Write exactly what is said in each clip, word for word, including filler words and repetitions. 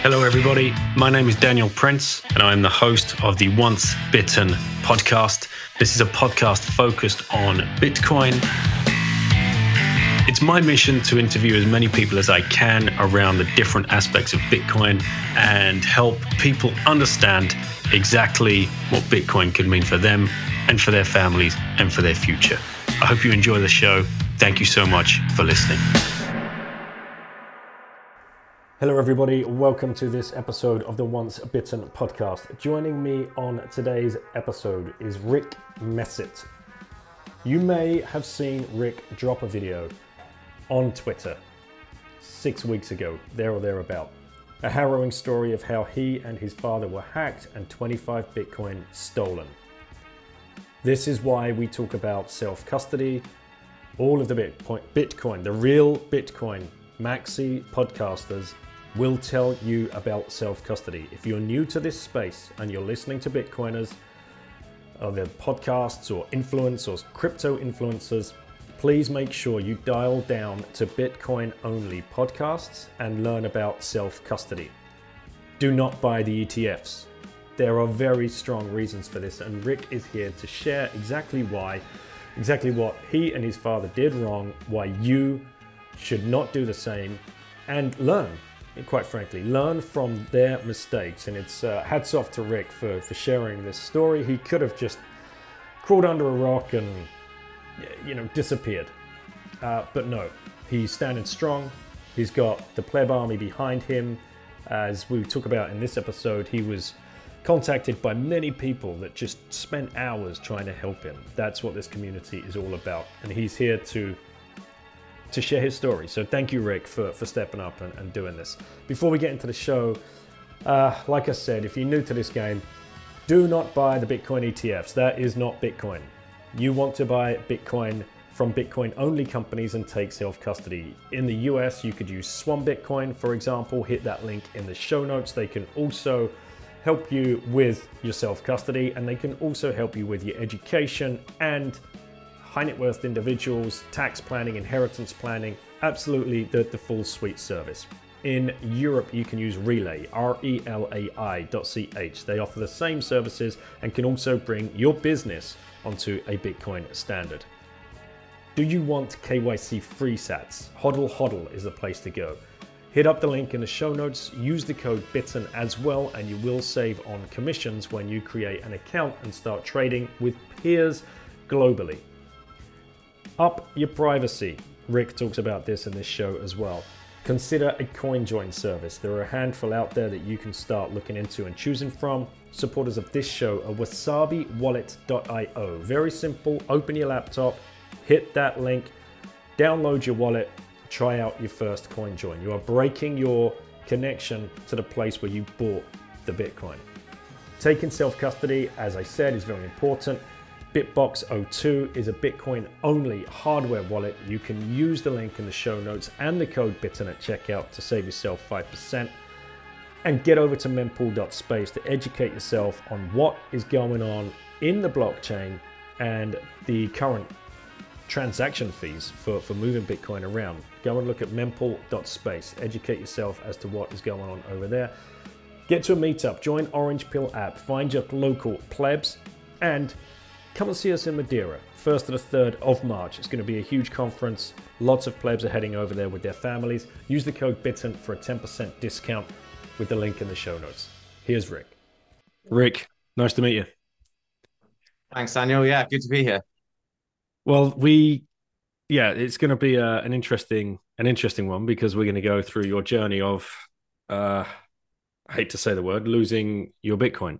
Hello, everybody. My name is Daniel Prince, and I am the host of the Once Bitten podcast. This is a podcast focused on Bitcoin. It's my mission to interview as many people as I can around the different aspects of Bitcoin and help people understand exactly what Bitcoin could mean for them and for their families and for their future. I hope you enjoy the show. Thank you so much for listening. Hello, everybody. Welcome to this episode of the Once Bitten podcast. Joining me on today's episode is Rick Messett. You may have seen Rick drop a video on Twitter six weeks ago, there or thereabout. A harrowing story of how he and his father were hacked and twenty-five Bitcoin stolen. This is why we talk about self-custody, all of the Bitcoin, Bitcoin, the real Bitcoin maxi podcasters will tell you about self-custody. If you're new to this space and you're listening to Bitcoiners, or their podcasts or influence or crypto influencers, please make sure you dial down to Bitcoin only podcasts and learn about self-custody. Do not buy the E T Fs. There are very strong reasons for this, and Rick is here to share exactly why, exactly what he and his father did wrong, why you should not do the same, and learn, quite frankly, learn from their mistakes. And it's uh, hats off to Rick for, for sharing this story. He could have just crawled under a rock and, you know, disappeared. Uh, but no, he's standing strong. He's got the pleb army behind him. As we talk about in this episode, he was contacted by many people that just spent hours trying to help him. That's what this community is all about. And he's here to to share his story. So thank you, Rick, for, for stepping up and, and doing this. Before we get into the show, uh, like I said, if you're new to this game, do not buy the Bitcoin E T Fs. That is not Bitcoin. You want to buy Bitcoin from Bitcoin-only companies and take self-custody. In the U S, you could use Swan Bitcoin, for example. Hit that link in the show notes. They can also help you with your self-custody, and they can also help you with your education and high net worth individuals, tax planning, inheritance planning, absolutely the, the full suite service. In Europe, you can use Relai, R E L A I dot C H. They offer the same services and can also bring your business onto a Bitcoin standard. Do you want K Y C free sats? Hodl Hodl is the place to go. Hit up the link in the show notes, use the code BITTEN as well, and you will save on commissions when you create an account and start trading with peers globally. Up your privacy. Rick talks about this in this show as well. Consider a CoinJoin service. There are a handful out there that you can start looking into and choosing from. Supporters of this show are wasabi wallet dot i o. Very simple. Open your laptop, hit that link, download your wallet, try out your first CoinJoin. You are breaking your connection to the place where you bought the Bitcoin. Taking self-custody, as I said, is very important. Bitbox zero two is a Bitcoin-only hardware wallet. You can use the link in the show notes and the code BITTEN at checkout to save yourself five percent. And get over to mempool dot space to educate yourself on what is going on in the blockchain and the current transaction fees for, for moving Bitcoin around. Go and look at mempool dot space. Educate yourself as to what is going on over there. Get to a meetup. Join Orange Pill app. Find your local plebs and come and see us in Madeira, first to the third of March. It's going to be a huge conference. Lots of plebs are heading over there with their families. Use the code BITTEN for a ten percent discount with the link in the show notes. Here's Rick. Rick, nice to meet you. Thanks, Daniel. Yeah, good to be here. Well, we, yeah, it's going to be a, an interesting, an interesting one because we're going to go through your journey of, uh, I hate to say the word, losing your Bitcoin,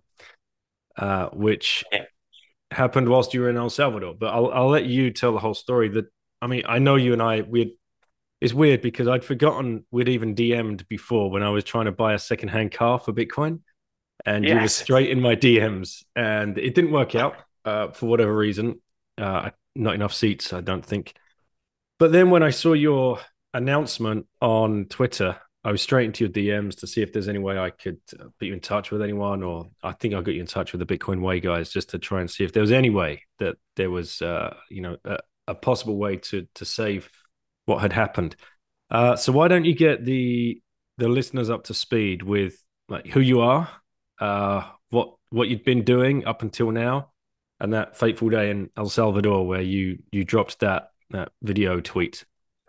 uh, which yeah. happened whilst you were in El Salvador. But I'll I'll let you tell the whole story. That I mean, I know you and I we. It's weird because I'd forgotten we'd even D M'd before when I was trying to buy a secondhand car for Bitcoin, and yes. you were straight in my D Ms, and it didn't work out uh, for whatever reason. Uh, not enough seats, I don't think. But then when I saw your announcement on Twitter, I was straight into your D Ms to see if there's any way I could put you in touch with anyone, or I think I got you in touch with the Bitcoin Way guys just to try and see if there was any way that there was, uh, you know, a, a possible way to to save what had happened. Uh, so why don't you get the the listeners up to speed with like who you are, uh, what what you'd been doing up until now, and that fateful day in El Salvador where you you dropped that that video tweet?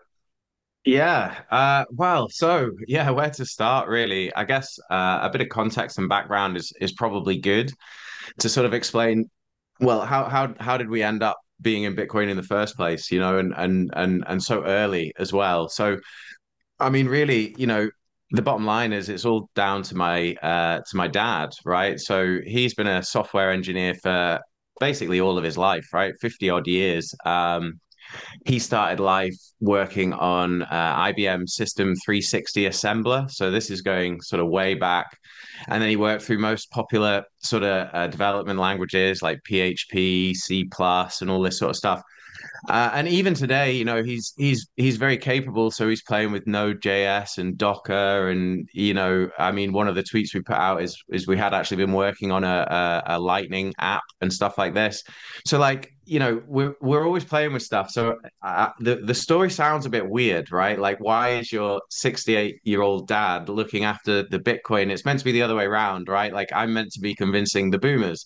Yeah. Uh, well, so yeah, where to start really? I guess uh, a bit of context and background is is probably good to sort of explain, well, how how how did we end up being in Bitcoin in the first place, you know, and and and and so early as well. So, I mean, really, you know, the bottom line is it's all down to my uh to my dad, right? So he's been a software engineer for basically all of his life, right? fifty odd years. Um, he started life working on uh, I B M System three sixty assembler. So this is going sort of way back. And then he worked through most popular sort of uh, development languages like P H P, C plus, and all this sort of stuff. Uh, and even today, you know, he's he's he's very capable. So he's playing with Node.js and Docker, and you know, I mean, one of the tweets we put out is is we had actually been working on a a, a Lightning app and stuff like this. So like, you know, we're we're always playing with stuff. So uh, the the story sounds a bit weird, right? Like, why is your sixty-eight year old dad looking after the Bitcoin? It's meant to be the other way around, right? Like, I'm meant to be convincing the boomers.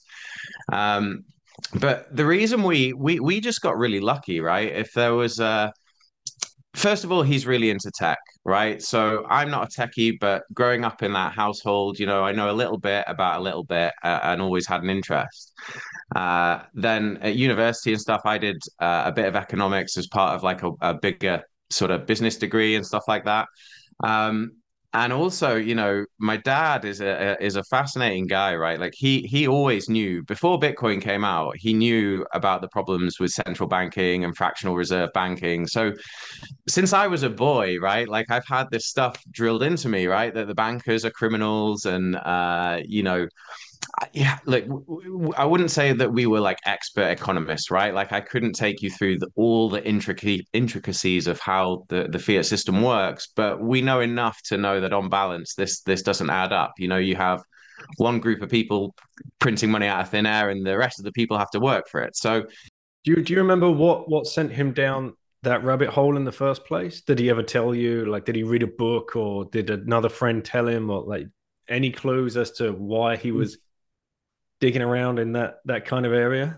Um, but the reason we we we just got really lucky, right? If there was uh first of all, he's really into tech, right? So I'm not a techie, but growing up in that household, you know, I know a little bit about a little bit uh, and always had an interest. Uh, then at university and stuff, I did uh, a bit of economics as part of like a, a bigger sort of business degree and stuff like that. Um, and also, you know, my dad is a is a fascinating guy, right? Like he he always knew before Bitcoin came out, he knew about the problems with central banking and fractional reserve banking. So since I was a boy, right, like I've had this stuff drilled into me, right, that the bankers are criminals and uh, you know, yeah, like w- w- I wouldn't say that we were like expert economists, right? Like I couldn't take you through the, all the intricate intricacies of how the, the fiat system works, but we know enough to know that on balance, this this doesn't add up. You know, you have one group of people printing money out of thin air, and the rest of the people have to work for it. So Do you do you remember what what sent him down that rabbit hole in the first place? Did he ever tell you? Like, did he read a book, or did another friend tell him, or like any clues as to why he was digging around in that that kind of area?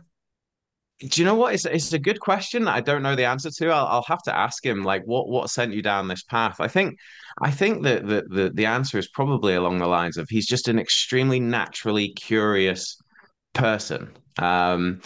do you know what? It's it's a good question that I don't know the answer to. I'll I'll have to ask him like what what sent you down this path. I think I think that the the the answer is probably along the lines of he's just an extremely naturally curious person. Um,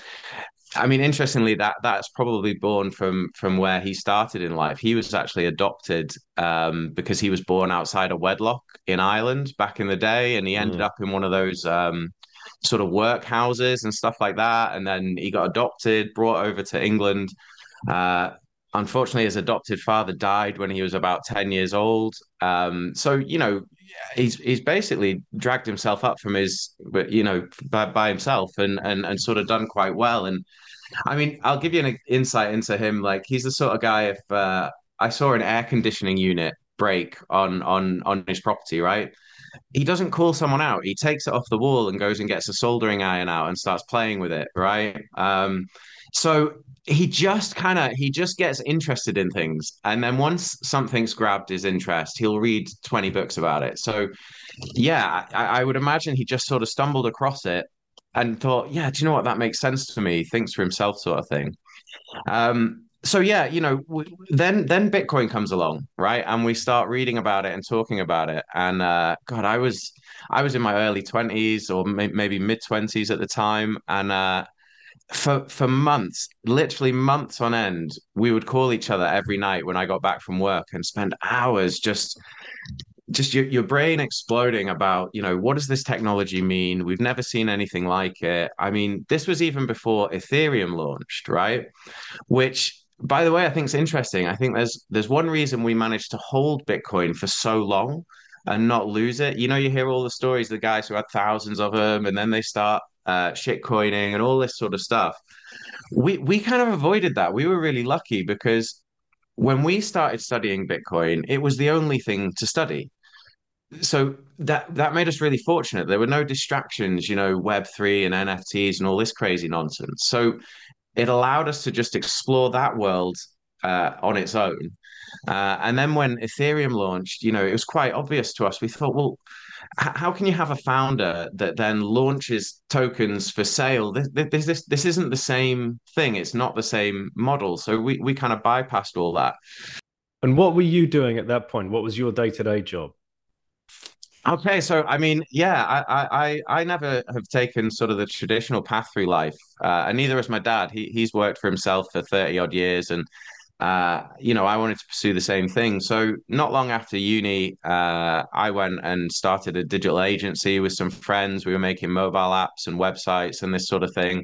I mean, interestingly, that that's probably born from from where he started in life. He was actually adopted um, because he was born outside of wedlock in Ireland back in the day, and he ended Mm. up in one of those um, sort of workhouses and stuff like that. And then he got adopted, brought over to England. Uh, Unfortunately, his adopted father died when he was about ten years old. Um, so, you know, he's he's basically dragged himself up from his, you know, by, by himself and and and sort of done quite well. And I mean, I'll give you an insight into him. Like he's the sort of guy if uh, I saw an air conditioning unit break on on on his property, right? He doesn't call someone out. He takes it off the wall and goes and gets a soldering iron out and starts playing with it, right? Um, so he just kind of he just gets interested in things, and then once something's grabbed his interest, he'll read twenty books about it. So yeah, I, I would imagine he just sort of stumbled across it and thought, yeah, do you know what? That makes sense to me. Thinks for himself, sort of thing. Um, so yeah, you know, w- then then Bitcoin comes along, right? And we start reading about it and talking about it. And uh, God, I was I was in my early twenties or may maybe mid twenties at the time, and uh, for for months, literally months on end, we would call each other every night when I got back from work and spend hours just just your, your brain exploding about, you know, what does this technology mean? We've never seen anything like it. I mean, this was even before Ethereum launched, right? Which, by the way, I think is interesting. I think there's there's one reason we managed to hold Bitcoin for so long and not lose it. You know, you hear all the stories, the guys who had thousands of them, and then they start uh, shit coining and all this sort of stuff. We we kind of avoided that. We were really lucky because when we started studying Bitcoin, it was the only thing to study. So that that made us really fortunate. There were no distractions, you know, Web three and N F Ts and all this crazy nonsense. So it allowed us to just explore that world uh, on its own. Uh, and then when Ethereum launched, you know, it was quite obvious to us. We thought, well, h- how can you have a founder that then launches tokens for sale? This, this, this, this isn't the same thing. It's not the same model. So we, we kind of bypassed all that. And what were you doing at that point? What was your day-to-day job? Okay, so I mean, yeah, I, I, I never have taken sort of the traditional path through life, uh, and neither has my dad. He he's worked for himself for thirty odd years, and uh, you know, I wanted to pursue the same thing. So not long after uni, uh, I went and started a digital agency with some friends. We were making mobile apps and websites and this sort of thing.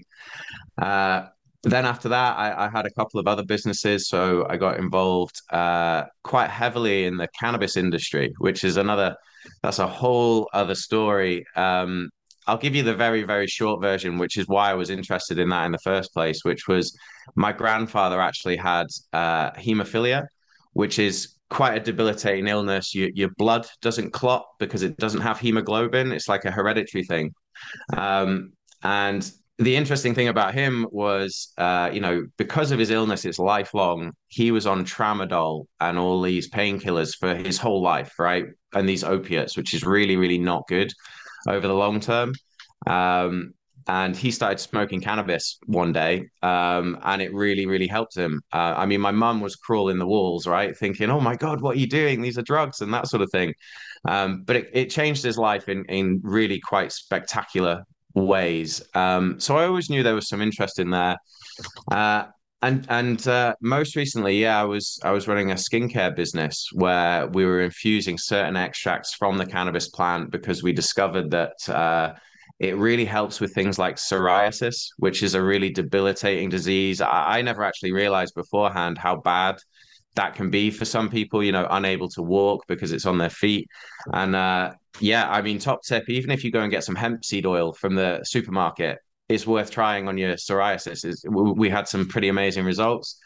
Uh, then after that, I, I had a couple of other businesses. So I got involved uh, quite heavily in the cannabis industry, which is another, that's a whole other story. Um, I'll give you the very, very short version, which is why I was interested in that in the first place, which was my grandfather actually had uh, hemophilia, which is quite a debilitating illness. You, your blood doesn't clot because it doesn't have hemoglobin. It's like a hereditary thing. Um, and the interesting thing about him was, uh, you know, because of his illness, it's lifelong. He was on tramadol and all these painkillers for his whole life, right? And these opiates, which is really, really not good over the long term. Um, and he started smoking cannabis one day, um, and it really, really helped him. Uh, I mean, my mum was crawling the walls, right, thinking, "Oh my God, what are you doing? These are drugs," and that sort of thing. Um, but it, it changed his life in in really quite spectacular ways. Um, so I always knew there was some interest in there. Uh, and and uh, most recently, yeah, I was I was running a skincare business where we were infusing certain extracts from the cannabis plant because we discovered that uh, it really helps with things like psoriasis, which is a really debilitating disease. I, I never actually realized beforehand how bad that can be for some people, you know, unable to walk because it's on their feet. And uh, yeah, I mean, top tip, even if you go and get some hemp seed oil from the supermarket, it's worth trying on your psoriasis. Is we had some pretty amazing results.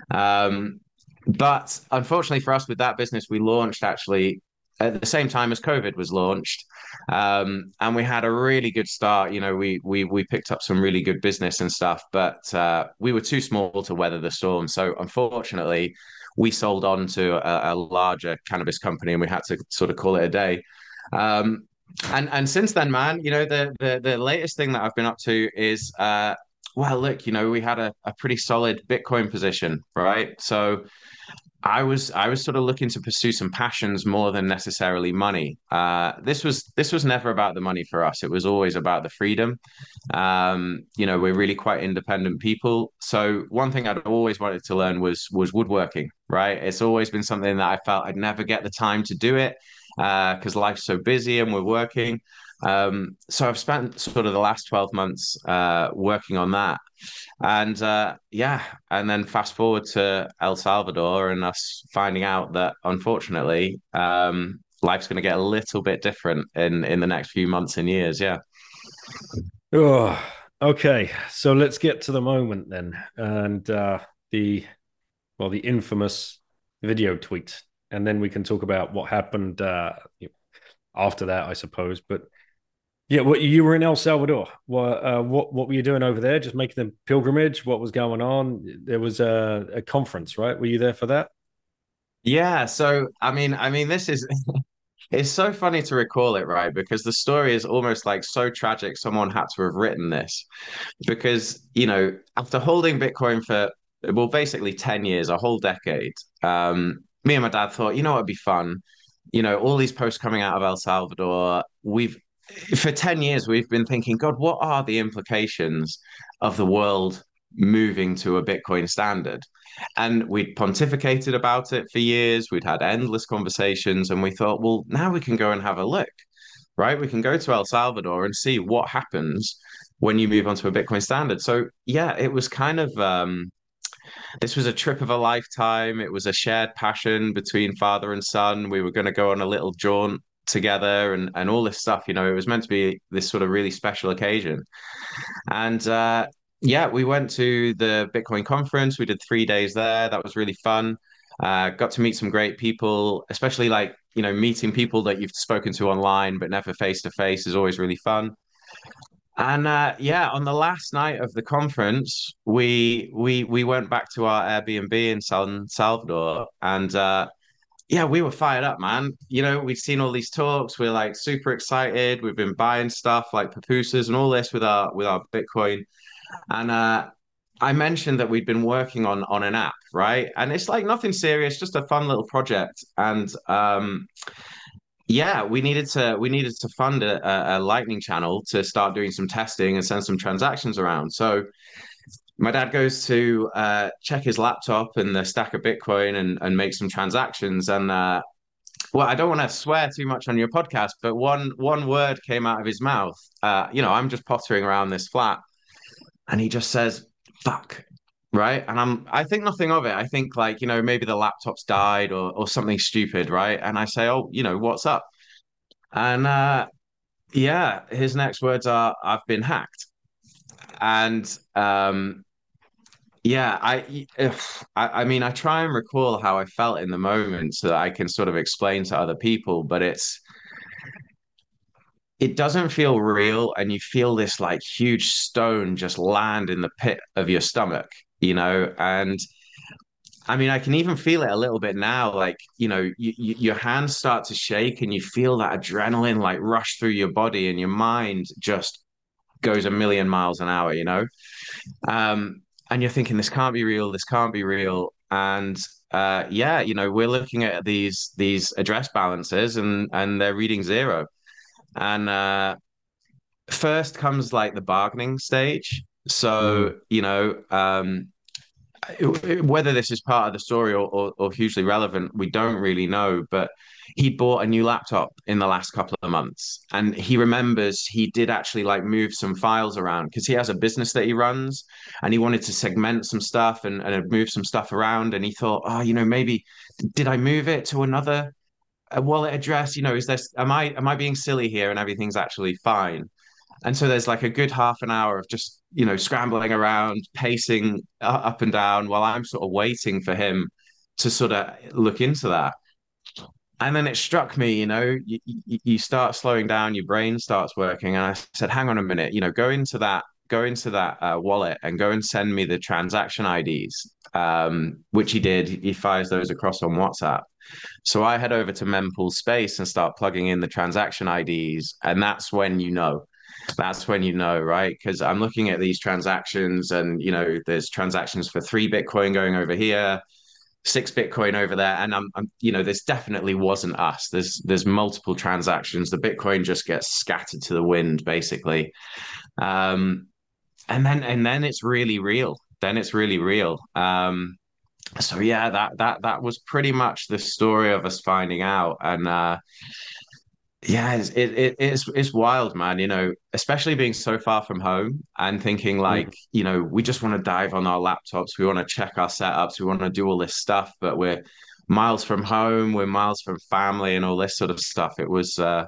Um, but unfortunately for us with that business, we launched actually at the same time as COVID was launched. Um, and we had a really good start. You know, we we we picked up some really good business and stuff, but uh, we were too small to weather the storm. So unfortunately, we sold on to a, a larger cannabis company and we had to sort of call it a day. Um, and and since then, man, you know, the the the latest thing that I've been up to is uh well, look, you know, we had a, a pretty solid Bitcoin position, right? So I was I was sort of looking to pursue some passions more than necessarily money. Uh, this was this was never about the money for us. It was always about the freedom. Um, you know, we're really quite independent people. So one thing I'd always wanted to learn was was woodworking, right? It's always been something that I felt I'd never get the time to do it uh, because life's so busy and we're working. Um, so I've spent sort of the last twelve months uh, working on that. And uh, yeah, and then fast forward to El Salvador and us finding out that unfortunately, um, life's going to get a little bit different in in the next few months and years. Yeah. Oh, okay. So let's get to the moment then, and uh, the well, the infamous video tweet, and then we can talk about what happened uh, after that, I suppose. But yeah, what you were in El Salvador. What uh, what what were you doing over there? Just making the pilgrimage? What was going on? There was a, a conference, right? Were you there for that? Yeah, so I mean, I mean, this is it's so funny to recall it, right? Because the story is almost like so tragic. Someone had to have written this because, you know, after holding Bitcoin for well, basically ten years, a whole decade, um, me and my dad thought, you know, it'd be fun. You know, all these posts coming out of El Salvador, we've for ten years we've been thinking, God, what are the implications of the world moving to a Bitcoin standard? And we'd pontificated about it for years. We'd had endless conversations, and we thought, well, now we can go and have a look, right? We can go to El Salvador and see what happens when you move onto a Bitcoin standard. So yeah, it was kind of um, this was a trip of a lifetime. It was a shared passion between father and son. We were going to go on a little jaunt together and and all this stuff. You know, it was meant to be this sort of really special occasion. And uh, yeah, we went to the Bitcoin conference. We did three days there. That was really fun. Uh, got to meet some great people, especially like, you know, meeting people that you've spoken to online but never face to face is always really fun. And uh, yeah, on the last night of the conference, we we we went back to our Airbnb in San Salvador, and uh, yeah, we were fired up, man. You know, we've seen all these talks. We're like super excited. We've been buying stuff like pupusas and all this with our with our Bitcoin. And uh, I mentioned that we'd been working on on an app, right? And it's like nothing serious, just a fun little project. And um, yeah, we needed to we needed to fund a, a, Lightning channel to start doing some testing and send some transactions around. So my dad goes to uh, check his laptop and the stack of Bitcoin and and make some transactions. And uh, well, I don't want to swear too much on your podcast, but one one word came out of his mouth. Uh, you know, I'm just pottering around this flat, and he just says, "Fuck." Right. And I'm, I think nothing of it. I think like, you know, maybe the laptop's died or, or something stupid. Right. And I say, oh, you know, what's up? And uh, yeah, his next words are, I've been hacked. And um, yeah, I, if, I, I mean, I try and recall how I felt in the moment so that I can sort of explain to other people, but it's, it doesn't feel real. And you feel this like huge stone just land in the pit of your stomach, you know? And I mean, I can even feel it a little bit now. Like, you know, you, you, your hands start to shake and you feel that adrenaline like rush through your body and your mind just goes a million miles an hour, you know? Um, and you're thinking, this can't be real, this can't be real. And uh, yeah, you know, we're looking at these these address balances and and they're reading zero. And uh, first comes like the bargaining stage. Mm. So, you know, um, whether this is part of the story or, or, or hugely relevant, we don't really know. But he bought a new laptop in the last couple of months, and he remembers he did actually like move some files around because he has a business that he runs, and he wanted to segment some stuff and, and move some stuff around. And he thought, oh, you know, maybe did I move it to another a wallet address? You know, is this am I am I being silly here and everything's actually fine? And so there's like a good half an hour of just, you know, scrambling around, pacing up and down while I'm sort of waiting for him to sort of look into that. And then it struck me, you know, you, you, you start slowing down, your brain starts working. And I said, hang on a minute, you know, go into that, go into that uh, wallet and go and send me the transaction I Ds, um, which he did. He fires those across on WhatsApp. So I head over to Mempool Space and start plugging in the transaction I Ds. And that's when you know that's when you know, right? Because I'm looking at these transactions and, you know, there's transactions for three Bitcoin going over here, six Bitcoin over there. And I'm, I'm, you know, this definitely wasn't us. There's, there's multiple transactions. The Bitcoin just gets scattered to the wind, basically. Um, and then, and then it's really real. Then it's really real. Um, so yeah, that, that, that was pretty much the story of us finding out. And, uh, yeah, it's, it, it it's it's wild, man. You know, especially being so far from home and thinking like, Mm. you know, we just want to dive on our laptops, we want to check our setups, we want to do all this stuff, but we're miles from home, we're miles from family, and all this sort of stuff. It was uh,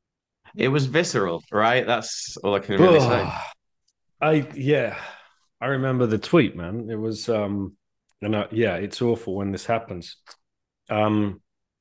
it was visceral, right? That's all I can really say. Oh, I yeah, I remember the tweet, man. It was um, and I, yeah, it's awful when this happens. Um,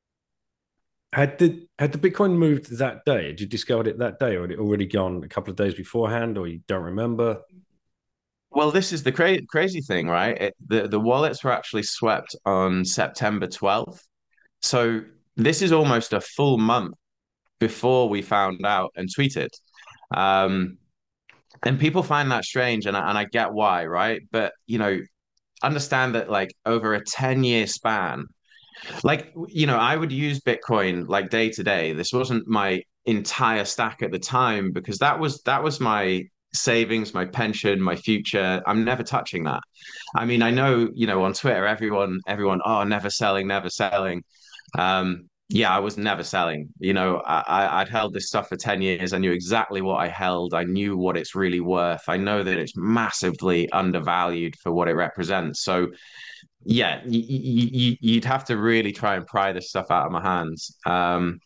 had the had the Bitcoin moved that day? Had you discovered it that day, or had it already gone a couple of days beforehand, or you don't remember? Well, this is the cra crazy thing, right? It, the the wallets were actually swept on September twelfth. So this is almost a full month before we found out and tweeted. Um, and people find that strange, and I, and I get why, right? But you know, understand that like over a ten year span, like you know, I would use Bitcoin like day to day. This wasn't my entire stack at the time because that was that was my savings, my pension, my future. I'm never touching that. I mean, I know, you know, on Twitter, everyone, everyone, oh, never selling, never selling. Um, yeah, I was never selling. You know, I, I'd held this stuff for ten years. I knew exactly what I held. I knew what it's really worth. I know that it's massively undervalued for what it represents. So, yeah, y y you'd have to really try and pry this stuff out of my hands. Um,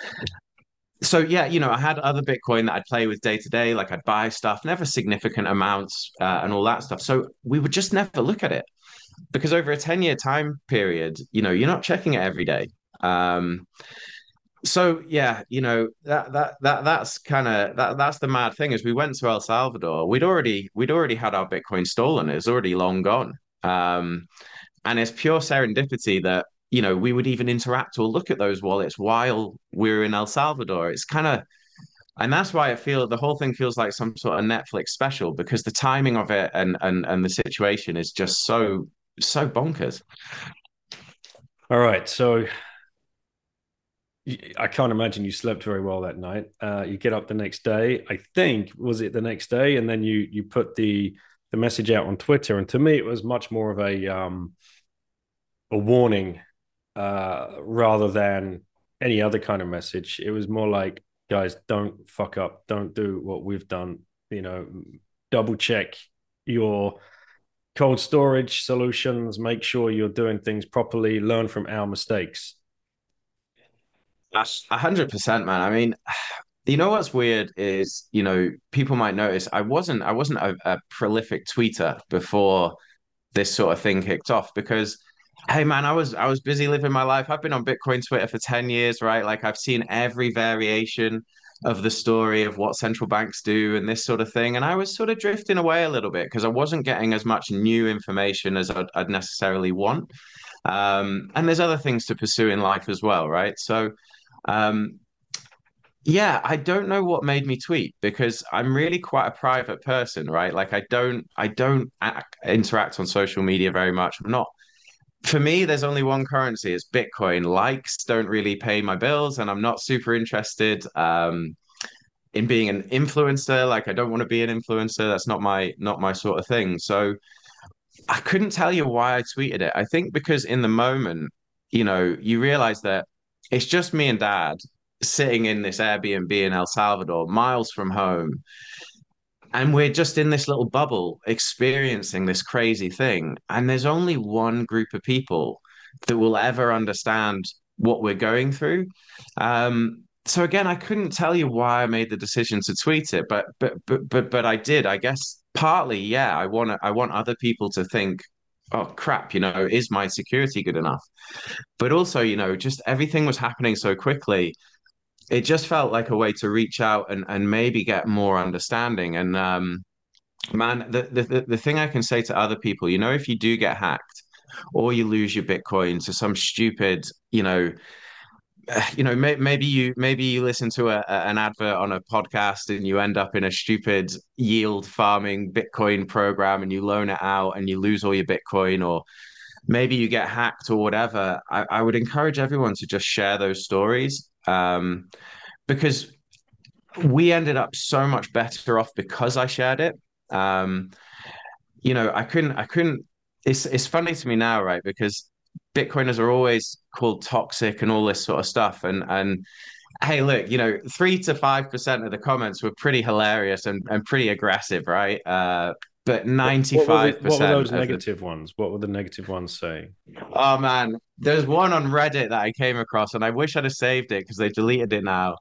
so yeah, you know, I had other Bitcoin that I'd play with day to day, like I'd buy stuff, never significant amounts, uh, and all that stuff. So we would just never look at it because over a ten year time period, you know, you're not checking it every day. Um, So yeah, you know that that that that's kind of that that's the mad thing is we went to El Salvador. We'd already we'd already had our Bitcoin stolen. It's already long gone. Um, and it's pure serendipity that you know we would even interact or look at those wallets while we were in El Salvador. It's kind of and that's why I feel the whole thing feels like some sort of Netflix special because the timing of it and and and the situation is just so so bonkers. All right, so I can't imagine you slept very well that night. Uh, you get up the next day. I think was it the next day, and then you you put the the message out on Twitter. And to me, it was much more of a um, a warning uh, rather than any other kind of message. It was more like, guys, don't fuck up. Don't do what we've done. You know, double check your cold storage solutions. Make sure you're doing things properly. Learn from our mistakes. That's a hundred percent, man. I mean, you know what's weird is, you know, people might notice I wasn't I wasn't a, a prolific tweeter before this sort of thing kicked off because hey man, I was I was busy living my life. I've been on Bitcoin Twitter for ten years, right? Like I've seen every variation of the story of what central banks do and this sort of thing. And I was sort of drifting away a little bit because I wasn't getting as much new information as I'd, I'd necessarily want. Um, and there's other things to pursue in life as well, right? So um, yeah, I don't know what made me tweet because I'm really quite a private person, right? Like I don't I don't act, interact on social media very much. I'm not for me, there's only one currency, it's Bitcoin. Likes don't really pay my bills, and I'm not super interested um in being an influencer. Like I don't want to be an influencer. That's not my not my sort of thing. So I couldn't tell you why I tweeted it. I think because in the moment, you know, you realize that it's just me and dad sitting in this Airbnb in El Salvador, miles from home, and we're just in this little bubble experiencing this crazy thing. And there's only one group of people that will ever understand what we're going through. Um, so again, I couldn't tell you why I made the decision to tweet it, but but but but but I did. I guess partly, yeah, I want to, I want other people to think, oh crap, you know, is my security good enough? But also, you know, just everything was happening so quickly it just felt like a way to reach out and and maybe get more understanding. And um, man, the, the the thing I can say to other people, you know, if you do get hacked or you lose your Bitcoin to some stupid, you know, you know, may, maybe you maybe you listen to a, a- an advert on a podcast and you end up in a stupid yield farming Bitcoin program and you loan it out and you lose all your Bitcoin, or maybe you get hacked or whatever. I, I would encourage everyone to just share those stories. Um, because we ended up so much better off because I shared it. Um, you know, I couldn't, I couldn't. It's it's funny to me now, right? Because Bitcoiners are always called toxic and all this sort of stuff. And and hey, look, you know, three to five percent of the comments were pretty hilarious and and pretty aggressive, right? Uh, but What, what were the ninety-five what were percent those of the negative ones? What were the negative ones saying? oh man, there's one on Reddit that I came across, and I wish I'd have saved it because they deleted it now.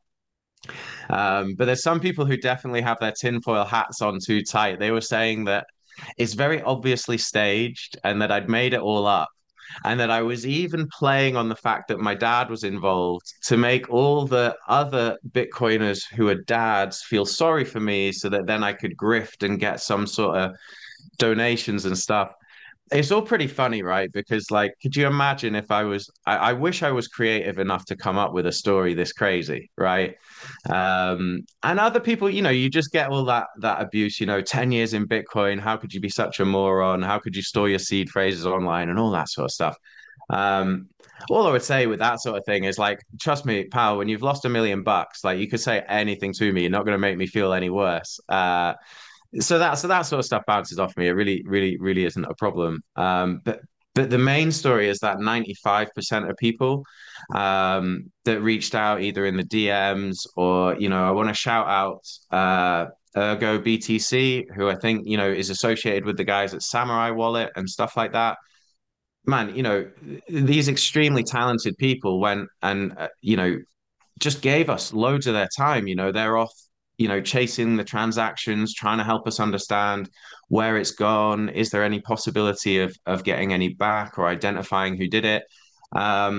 Um, but there's some people who definitely have their tinfoil hats on too tight. They were saying that it's very obviously staged and that I'd made it all up. And that I was even playing on the fact that my dad was involved to make all the other Bitcoiners who are dads feel sorry for me so that then I could grift and get some sort of donations and stuff. It's all pretty funny, right? Because, like, could you imagine if I was, I, I wish I was creative enough to come up with a story this crazy, right? Um, and other people, you know, you just get all that that abuse, you know, ten years in Bitcoin, how could you be such a moron? How could you store your seed phrases online and all that sort of stuff? Um, all I would say with that sort of thing is like, trust me, pal, when you've lost a million bucks, like you could say anything to me, you're not going to make me feel any worse. Uh, so that so that sort of stuff bounces off me. It really, really, really isn't a problem. Um, but but the main story is that ninety-five percent of people um, that reached out either in the D Ms or, you know, I want to shout out uh, Ergo B T C, who I think, you know, is associated with the guys at Samurai Wallet and stuff like that. Man, you know, these extremely talented people went and, uh, you know, just gave us loads of their time. You know, they're off, you know, chasing the transactions, trying to help us understand where it's gone. Is there any possibility of of getting any back or identifying who did it? Um,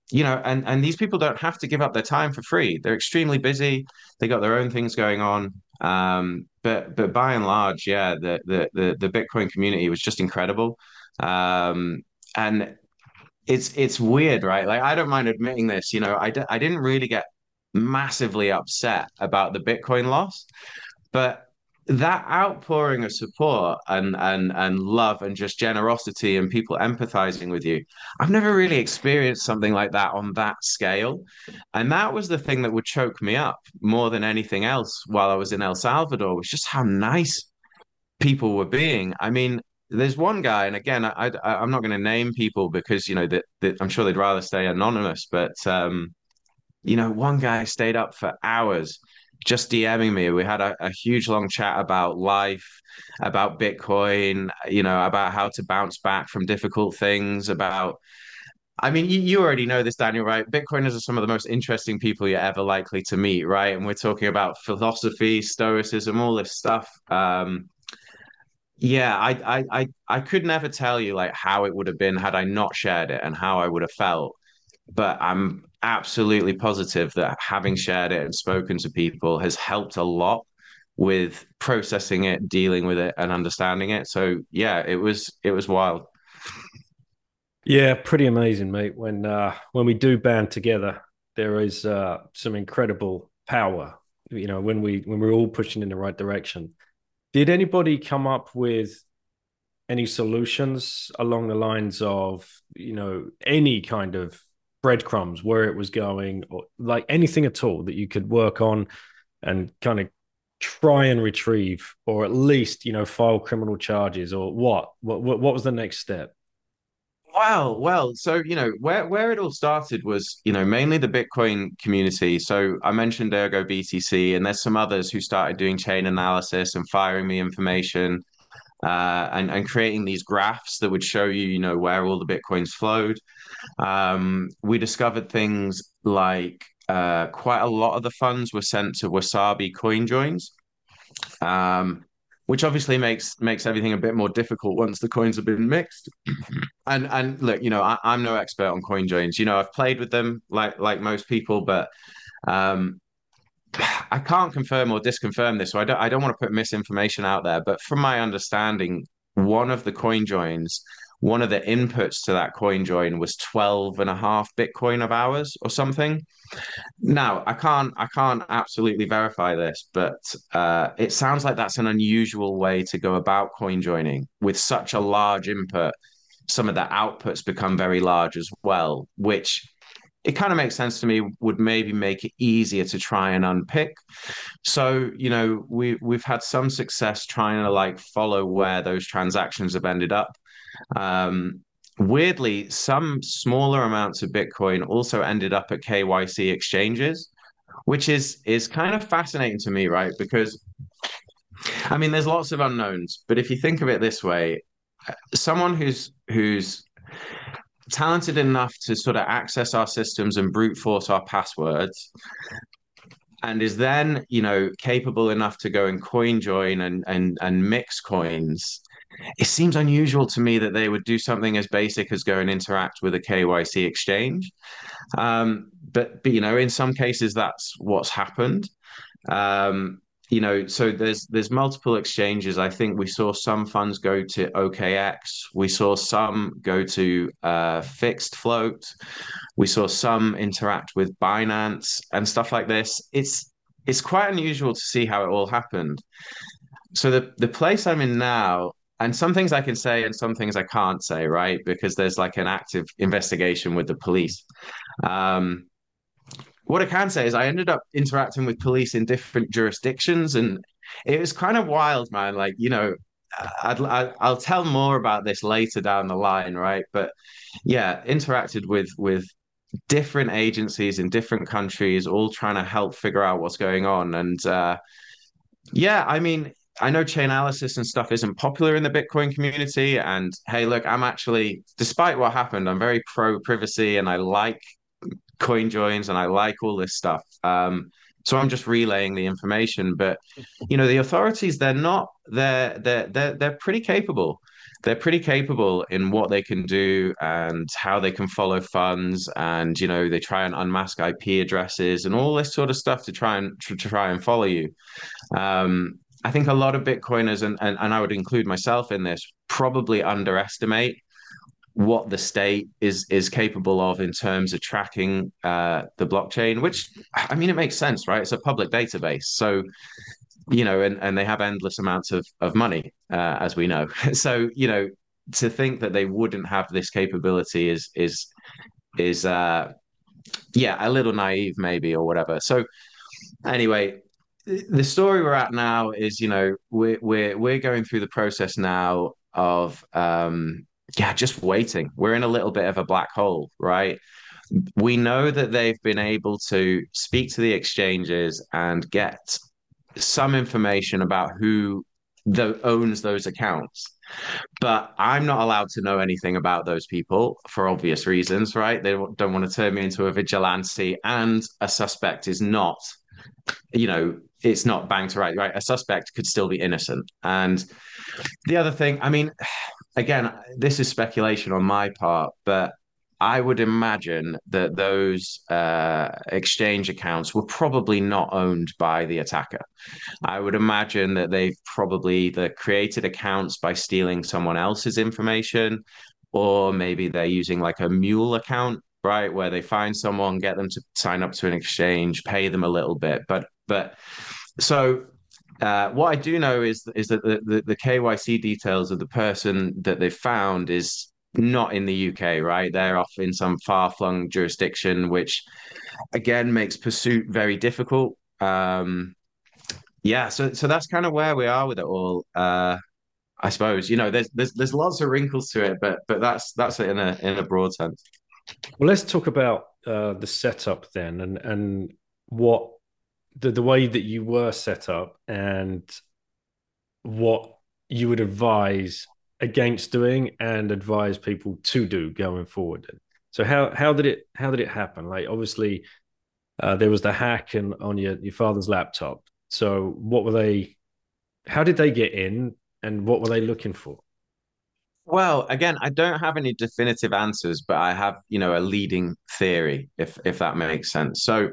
you know, and and these people don't have to give up their time for free. They're extremely busy. They got their own things going on. Um, but but by and large, yeah, the the the, the Bitcoin community was just incredible. Um, and it's it's weird, right? Like I don't mind admitting this, you know, I d I didn't really get massively upset about the Bitcoin loss, but that outpouring of support and and and love and just generosity and people empathizing with you, I've never really experienced something like that on that scale. And that was the thing that would choke me up more than anything else while I was in El Salvador, was just how nice people were being. I mean, there's one guy, and again, I, I I'm not going to name people because you know that, that I'm sure they'd rather stay anonymous, but um you know, one guy stayed up for hours just DMing me. We had a, a huge long chat about life, about Bitcoin, you know, about how to bounce back from difficult things, about I mean, you, you already know this, Daniel, right? Bitcoiners are some of the most interesting people you're ever likely to meet, right? And we're talking about philosophy, stoicism, all this stuff. Um, yeah, I, I, I, I could never tell you like how it would have been had I not shared it and how I would have felt, but I'm absolutely positive that having shared it and spoken to people has helped a lot with processing it, dealing with it, and understanding it. So yeah, it was it was wild. Yeah, pretty amazing, mate. When uh, when we do band together, there is uh, some incredible power. You know, when we when we're all pushing in the right direction. Did anybody come up with any solutions along the lines of, you know, any kind of breadcrumbs where it was going, or like anything at all that you could work on and kind of try and retrieve, or at least, you know, file criminal charges, or what? What what, what was the next step? Well, well, so you know where where it all started was you know mainly the Bitcoin community. So I mentioned Ergo B T C, and there's some others who started doing chain analysis and firing me information, uh, and and creating these graphs that would show you you know where all the Bitcoins flowed. Um, we discovered things like uh, quite a lot of the funds were sent to Wasabi coin joins, um, which obviously makes makes everything a bit more difficult once the coins have been mixed. And and look, you know, I, I'm no expert on coin joins. You know, I've played with them like like most people, but um, I can't confirm or disconfirm this, so I don't I don't want to put misinformation out there. But from my understanding, one of the coin joins, one of the inputs to that coin join was twelve and a half Bitcoin of ours or something. Now, I can't I can't absolutely verify this, but uh, it sounds like that's an unusual way to go about coin joining with such a large input. Some of the outputs become very large as well, which it kind of makes sense to me, would maybe make it easier to try and unpick. So, you know, we we've had some success trying to like follow where those transactions have ended up. Um, weirdly, some smaller amounts of Bitcoin also ended up at K Y C exchanges, which is is kind of fascinating to me, right? Because I mean, there's lots of unknowns, but if you think of it this way, someone who's who's talented enough to sort of access our systems and brute force our passwords and is then you know capable enough to go and coin join and and and mix coins, it seems unusual to me that they would do something as basic as go and interact with a K Y C exchange. Um, but, but you know, in some cases, that's what's happened. Um, you know, so there's there's multiple exchanges. I think we saw some funds go to O K X. We saw some go to uh, fixed float. We saw some interact with Binance and stuff like this. It's it's quite unusual to see how it all happened. So the the place I'm in now, and some things I can say and some things I can't say, right? Because there's like an active investigation with the police. Um, what I can say is I ended up interacting with police in different jurisdictions, and it was kind of wild, man. Like, you know, I'd, I, I'll tell more about this later down the line, right? But yeah, interacted with with different agencies in different countries, all trying to help figure out what's going on. And uh, yeah, I mean, I know chain analysis and stuff isn't popular in the Bitcoin community. And hey, look, I'm actually, despite what happened, I'm very pro privacy and I like coin joins and I like all this stuff. Um, so I'm just relaying the information. But you know, the authorities, they're not, they're they're they're they're pretty capable. they're pretty capable in what they can do and how they can follow funds, and you know they try and unmask I P addresses and all this sort of stuff to try and to, to try and follow you. Um, I think a lot of Bitcoiners, and, and and I would include myself in this, probably underestimate what the state is is capable of in terms of tracking uh, the blockchain. Which, I mean, it makes sense, right? It's a public database, so you know, and, and they have endless amounts of of money, uh, as we know. So you know, to think that they wouldn't have this capability is is is uh, yeah, a little naive maybe, or whatever. So anyway, the story we're at now is, you know, we're we're we're going through the process now of um yeah, just waiting. We're in a little bit of a black hole, right? We know that they've been able to speak to the exchanges and get some information about who the, owns those accounts. But I'm not allowed to know anything about those people for obvious reasons, right? They don't want to turn me into a vigilante, and a suspect is not, you know, it's not bang to right, right? A suspect could still be innocent. And the other thing, I mean, again, this is speculation on my part, but I would imagine that those uh, exchange accounts were probably not owned by the attacker. I would imagine that they've probably either created accounts by stealing someone else's information, or maybe they're using like a mule account, right, where they find someone, get them to sign up to an exchange, pay them a little bit. But but so uh, what I do know is is that the, the, the K Y C details of the person that they found is not in the U K, right? They're off in some far-flung jurisdiction, which again makes pursuit very difficult. Um, yeah, so so that's kind of where we are with it all. Uh, I suppose, you know, there's there's there's lots of wrinkles to it, but but that's that's it in a in a broad sense. Well, let's talk about uh, the setup then, and and what the the way that you were set up, and what you would advise against doing and advise people to do going forward. So how how did it how did it happen? Like obviously uh, there was the hack and on your your father's laptop. So what were they? How did they get in, and what were they looking for? Well, again, I don't have any definitive answers, but I have, you know, a leading theory, if if that makes sense. So,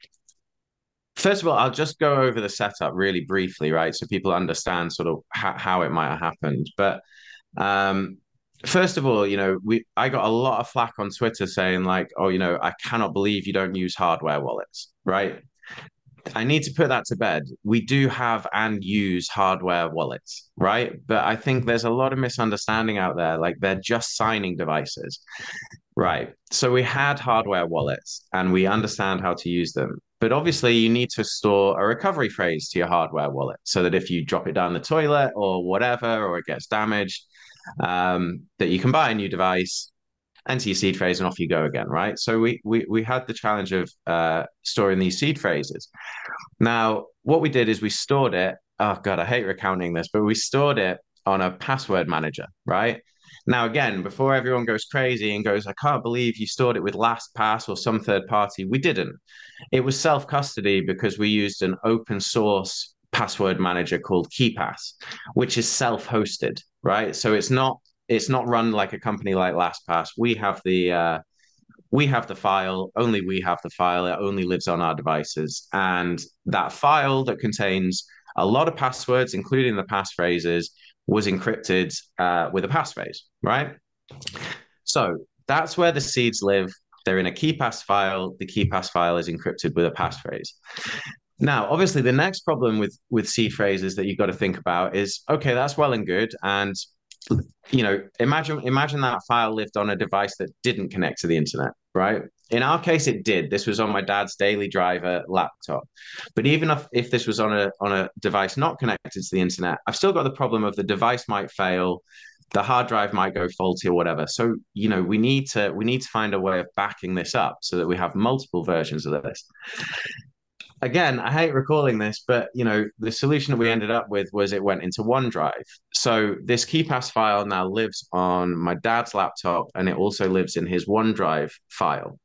first of all, I'll just go over the setup really briefly, right? So people understand sort of how, how it might have happened. But um, first of all, you know, we I got a lot of flack on Twitter saying like, oh, you know, I cannot believe you don't use hardware wallets, right? I need to put that to bed. We do have and use hardware wallets, right? But I think there's a lot of misunderstanding out there. Like they're just signing devices, right? So we had hardware wallets and we understand how to use them. But obviously, you need to store a recovery phrase to your hardware wallet so that if you drop it down the toilet or whatever, or it gets damaged, um, that you can buy a new device, enter your seed phrase, and off you go again, right? So we we we had the challenge of uh, storing these seed phrases. Now, what we did is we stored it. Oh God, I hate recounting this, but we stored it on a password manager, right? Now, again, before everyone goes crazy and goes, I can't believe you stored it with LastPass or some third party, we didn't. It was self-custody because we used an open source password manager called KeePass, which is self-hosted, right? So it's not it's not run like a company like LastPass. We have the uh, we have the file, only we have the file, it only lives on our devices. And that file that contains a lot of passwords, including the passphrases, was encrypted uh, with a passphrase, right? So that's where the seeds live. They're in a KeePass file. The KeePass file is encrypted with a passphrase. Now, obviously, the next problem with with seed phrases that you've got to think about is, okay, that's well and good, and you know, imagine imagine that file lived on a device that didn't connect to the internet, right? In our case, it did. This was on my dad's daily driver laptop. But even if, if this was on a on a device not connected to the internet, I've still got the problem of the device might fail, the hard drive might go faulty or whatever. So, you know, we need to we need to find a way of backing this up so that we have multiple versions of this. Again, I hate recalling this, but you know, the solution that we ended up with was it went into OneDrive. So this KeePass file now lives on my dad's laptop, and it also lives in his OneDrive file.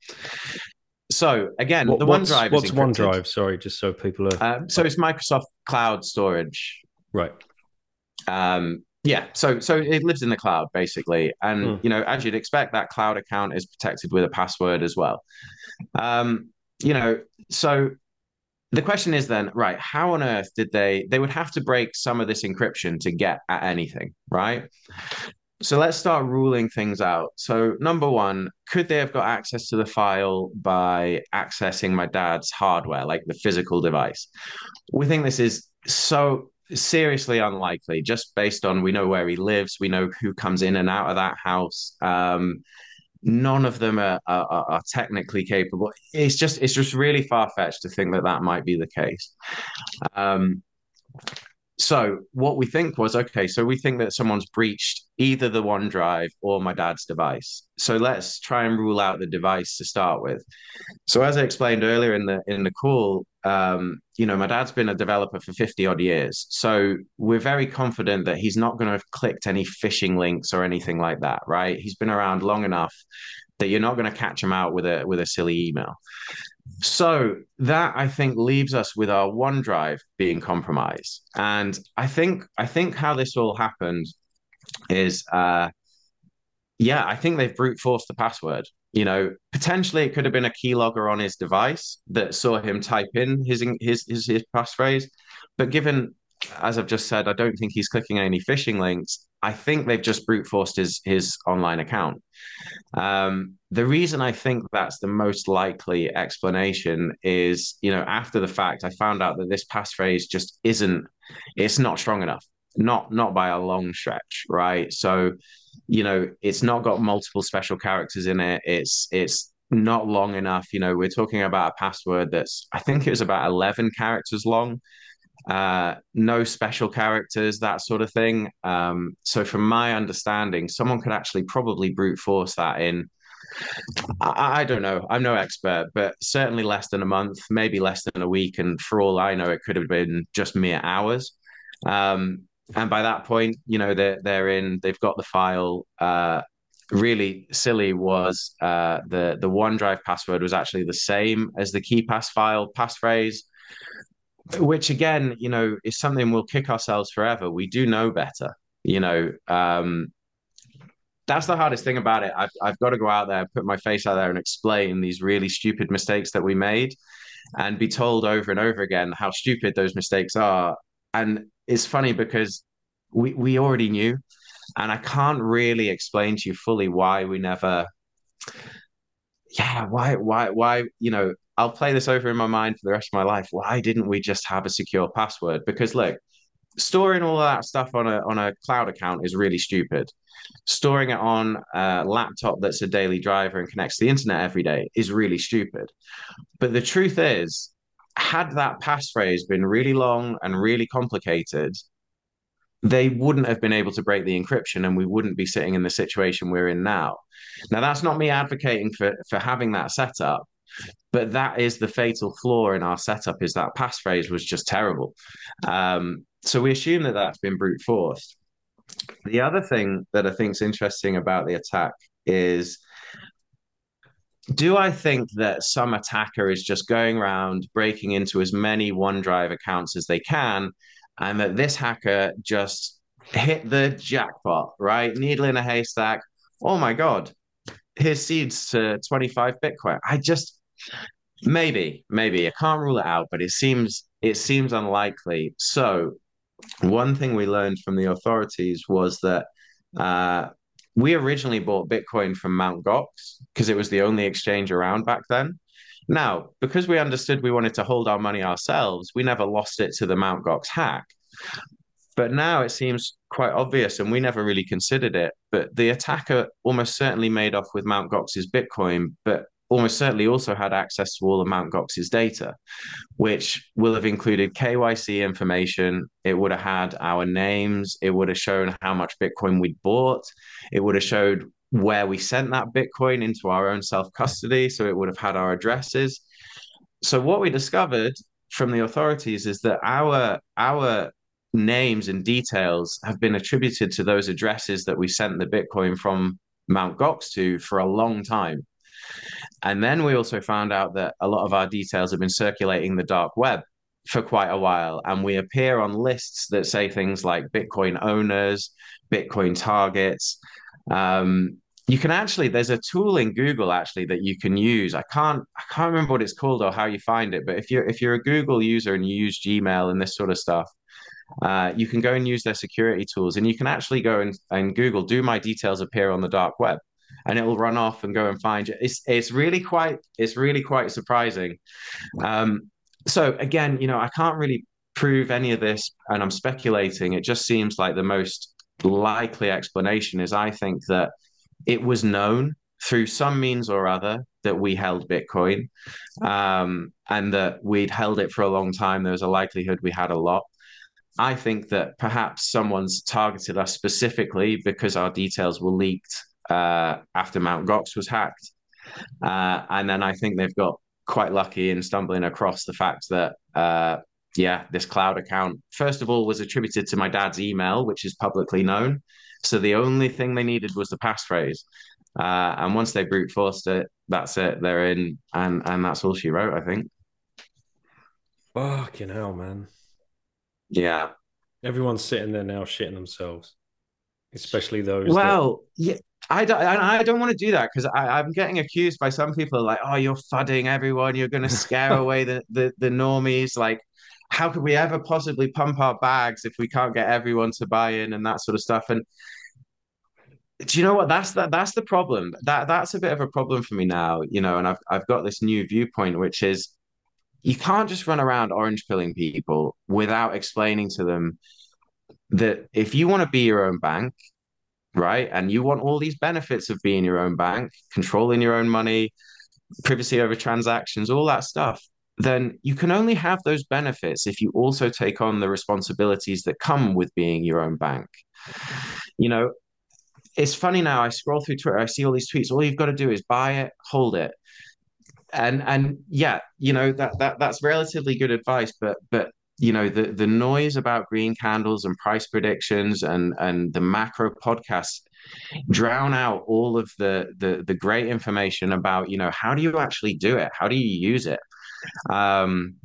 So again, What, the what's OneDrive what's is encrypted. OneDrive? Sorry, just so people are Um, so it's Microsoft Cloud Storage. right. Um, Yeah, so so it lives in the cloud basically, and Hmm. you know, as you'd expect, that cloud account is protected with a password as well. Um, you know, so the question is then, right, how on earth did they they would have to break some of this encryption to get at anything, right? So let's start ruling things out. So number one, could they have got access to the file by accessing my dad's hardware, like the physical device? We think this is so seriously unlikely, just based on we know where he lives, we know who comes in and out of that house. Um, none of them are, are, are technically capable. It's just it's just really far fetched to think that that might be the case. Um, so what we think was, okay, so we think that someone's breached either the OneDrive or my dad's device. So let's try and rule out the device to start with. So as I explained earlier in the in the call, um, you know, my dad's been a developer for fifty odd years. So we're very confident that he's not going to have clicked any phishing links or anything like that, right? He's been around long enough that you're not going to catch him out with a with a silly email. So that I think leaves us with our OneDrive being compromised. And I think I think how this all happened is uh yeah, I think they've brute forced the password. You know, potentially it could have been a keylogger on his device that saw him type in his his his, his passphrase. But given, as I've just said, I don't think he's clicking any phishing links. I think they've just brute forced his his online account. Um, the reason I think that's the most likely explanation is, you know, after the fact, I found out that this passphrase just isn't, it's not strong enough, not not by a long stretch, right? So, you know, it's not got multiple special characters in it. It's it's not long enough. You know, we're talking about a password that's, I think it was about eleven characters long, uh, no special characters, that sort of thing. Um, so, from my understanding, someone could actually probably brute force that in. I, I don't know. I'm no expert, but certainly less than a month, maybe less than a week. And for all I know, it could have been just mere hours. Um, and by that point, you know, they're they're in. They've got the file. Uh, really silly was uh, the the OneDrive password was actually the same as the KeePass file passphrase, which again, you know, is something we'll kick ourselves forever. We do know better, you know. Um, that's the hardest thing about it. I've, I've got to go out there, put my face out there and explain these really stupid mistakes that we made and be told over and over again how stupid those mistakes are. And it's funny because we, we already knew, and I can't really explain to you fully why we never, yeah, why, why, why, you know, I'll play this over in my mind for the rest of my life. Why didn't we just have a secure password? Because look, storing all of that stuff on a on a cloud account is really stupid. Storing it on a laptop that's a daily driver and connects to the internet every day is really stupid. But the truth is, had that passphrase been really long and really complicated, they wouldn't have been able to break the encryption and we wouldn't be sitting in the situation we're in now. Now, that's not me advocating for, for having that setup, but that is the fatal flaw in our setup is that passphrase was just terrible. Um, so we assume that that's been brute forced. The other thing that I think is interesting about the attack is, do I think that some attacker is just going around breaking into as many OneDrive accounts as they can, and that this hacker just hit the jackpot, right? Needle in a haystack. Oh my God, here's seeds to twenty-five Bitcoin. I just maybe, maybe I can't rule it out, but it seems it seems unlikely. So one thing we learned from the authorities was that uh, we originally bought Bitcoin from Mount Gox because it was the only exchange around back then. Now, because we understood we wanted to hold our money ourselves, we never lost it to the Mount Gox hack. But now it seems quite obvious, and we never really considered it. But the attacker almost certainly made off with Mount Gox's Bitcoin, but almost certainly also had access to all of Mount Gox's data, which will have included K Y C information. It would have had our names. It would have shown how much Bitcoin we'd bought. It would have showed where we sent that Bitcoin into our own self custody. So it would have had our addresses. So what we discovered from the authorities is that our our names and details have been attributed to those addresses that we sent the Bitcoin from Mount Gox to for a long time. And then we also found out that a lot of our details have been circulating the dark web. for quite a while, and we appear on lists that say things like Bitcoin owners, Bitcoin targets. Um, you can actually, there's a tool in Google actually that you can use. I can't, I can't remember what it's called or how you find it, but if you're if you're a Google user and you use Gmail and this sort of stuff, uh, you can go and use their security tools, and you can actually go and, and Google, do my details appear on the dark web? And it will run off and go and find you. It's it's really quite it's really quite surprising. Um, so again, you know, I can't really prove any of this, and I'm speculating. It just seems like the most likely explanation is I think that it was known through some means or other that we held Bitcoin, um, and that we'd held it for a long time. There was a likelihood we had a lot. I think that perhaps someone's targeted us specifically because our details were leaked uh, after Mount Gox was hacked. Uh, and then I think they've got quite lucky in stumbling across the fact that, uh, yeah, this cloud account, first of all, was attributed to my dad's email, which is publicly known. So the only thing they needed was the passphrase. Uh, and once they brute forced it, that's it. They're in, and and that's all she wrote, I think. Fucking hell, man. Yeah. Everyone's sitting there now shitting themselves, especially those that. Well, yeah, I don't, I don't want to do that because I'm getting accused by some people like, oh, you're fudding everyone. You're going to scare away the, the, the normies. Like, how could we ever possibly pump our bags if we can't get everyone to buy in and that sort of stuff? And do you know what? That's that, that's the problem. That that's a bit of a problem for me now, you know, and I've I've got this new viewpoint, which is you can't just run around orange pilling people without explaining to them that if you want to be your own bank, right? And you want all these benefits of being your own bank, controlling your own money, privacy over transactions, all that stuff, then you can only have those benefits if you also take on the responsibilities that come with being your own bank. You know, it's funny now, I scroll through Twitter, I see all these tweets. All you've got to do is buy it, hold it. And and yeah, you know, that that that's relatively good advice, but but you know, the the noise about green candles and price predictions and and the macro podcasts drown out all of the the the great information about, you know, how do you actually do it? How do you use it? Um,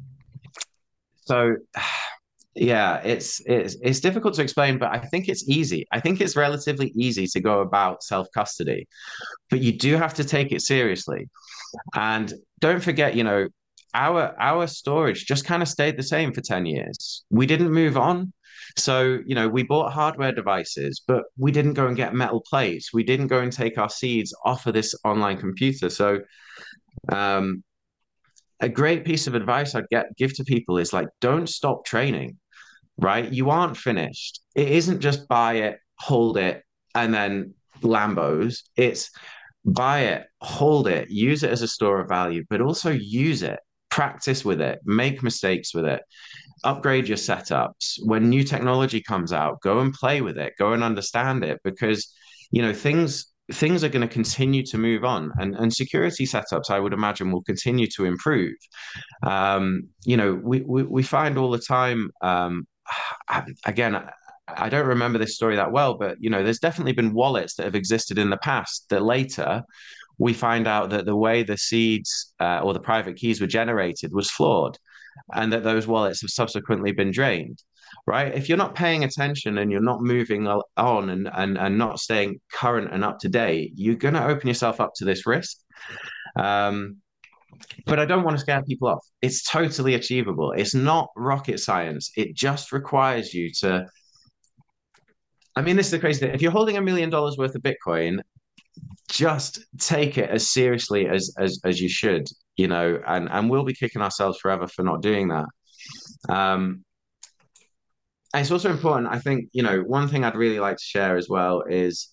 so yeah, it's it's it's difficult to explain, but I think it's easy. I think it's relatively easy to go about self-custody, but you do have to take it seriously. And don't forget, you know, our our storage just kind of stayed the same for ten years. We didn't move on. So, you know, we bought hardware devices, but we didn't go and get metal plates. We didn't go and take our seeds off of this online computer. So, um, a great piece of advice I'd get give to people is like, don't stop training, right? You aren't finished. It isn't just buy it, hold it, and then Lambos. It's buy it, hold it, use it as a store of value, but also use it, practice with it, make mistakes with it, upgrade your setups. When new technology comes out, go and play with it, go and understand it, because you know things things are going to continue to move on, and and security setups, I would imagine, will continue to improve. Um, you know, we, we we find all the time. Um, again, I don't remember this story that well, but you know, there's definitely been wallets that have existed in the past that later we find out that the way the seeds uh, or the private keys were generated was flawed, and that those wallets have subsequently been drained. Right? If you're not paying attention and you're not moving on and and and not staying current and up to date, you're going to open yourself up to this risk. Um, but I don't want to scare people off. It's totally achievable. It's not rocket science. It just requires you to I mean, this is the crazy thing. If you're holding a million dollars worth of Bitcoin, just take it as seriously as as as you should, you know, and and we'll be kicking ourselves forever for not doing that. Um, and it's also important, I think, you know, one thing I'd really like to share as well is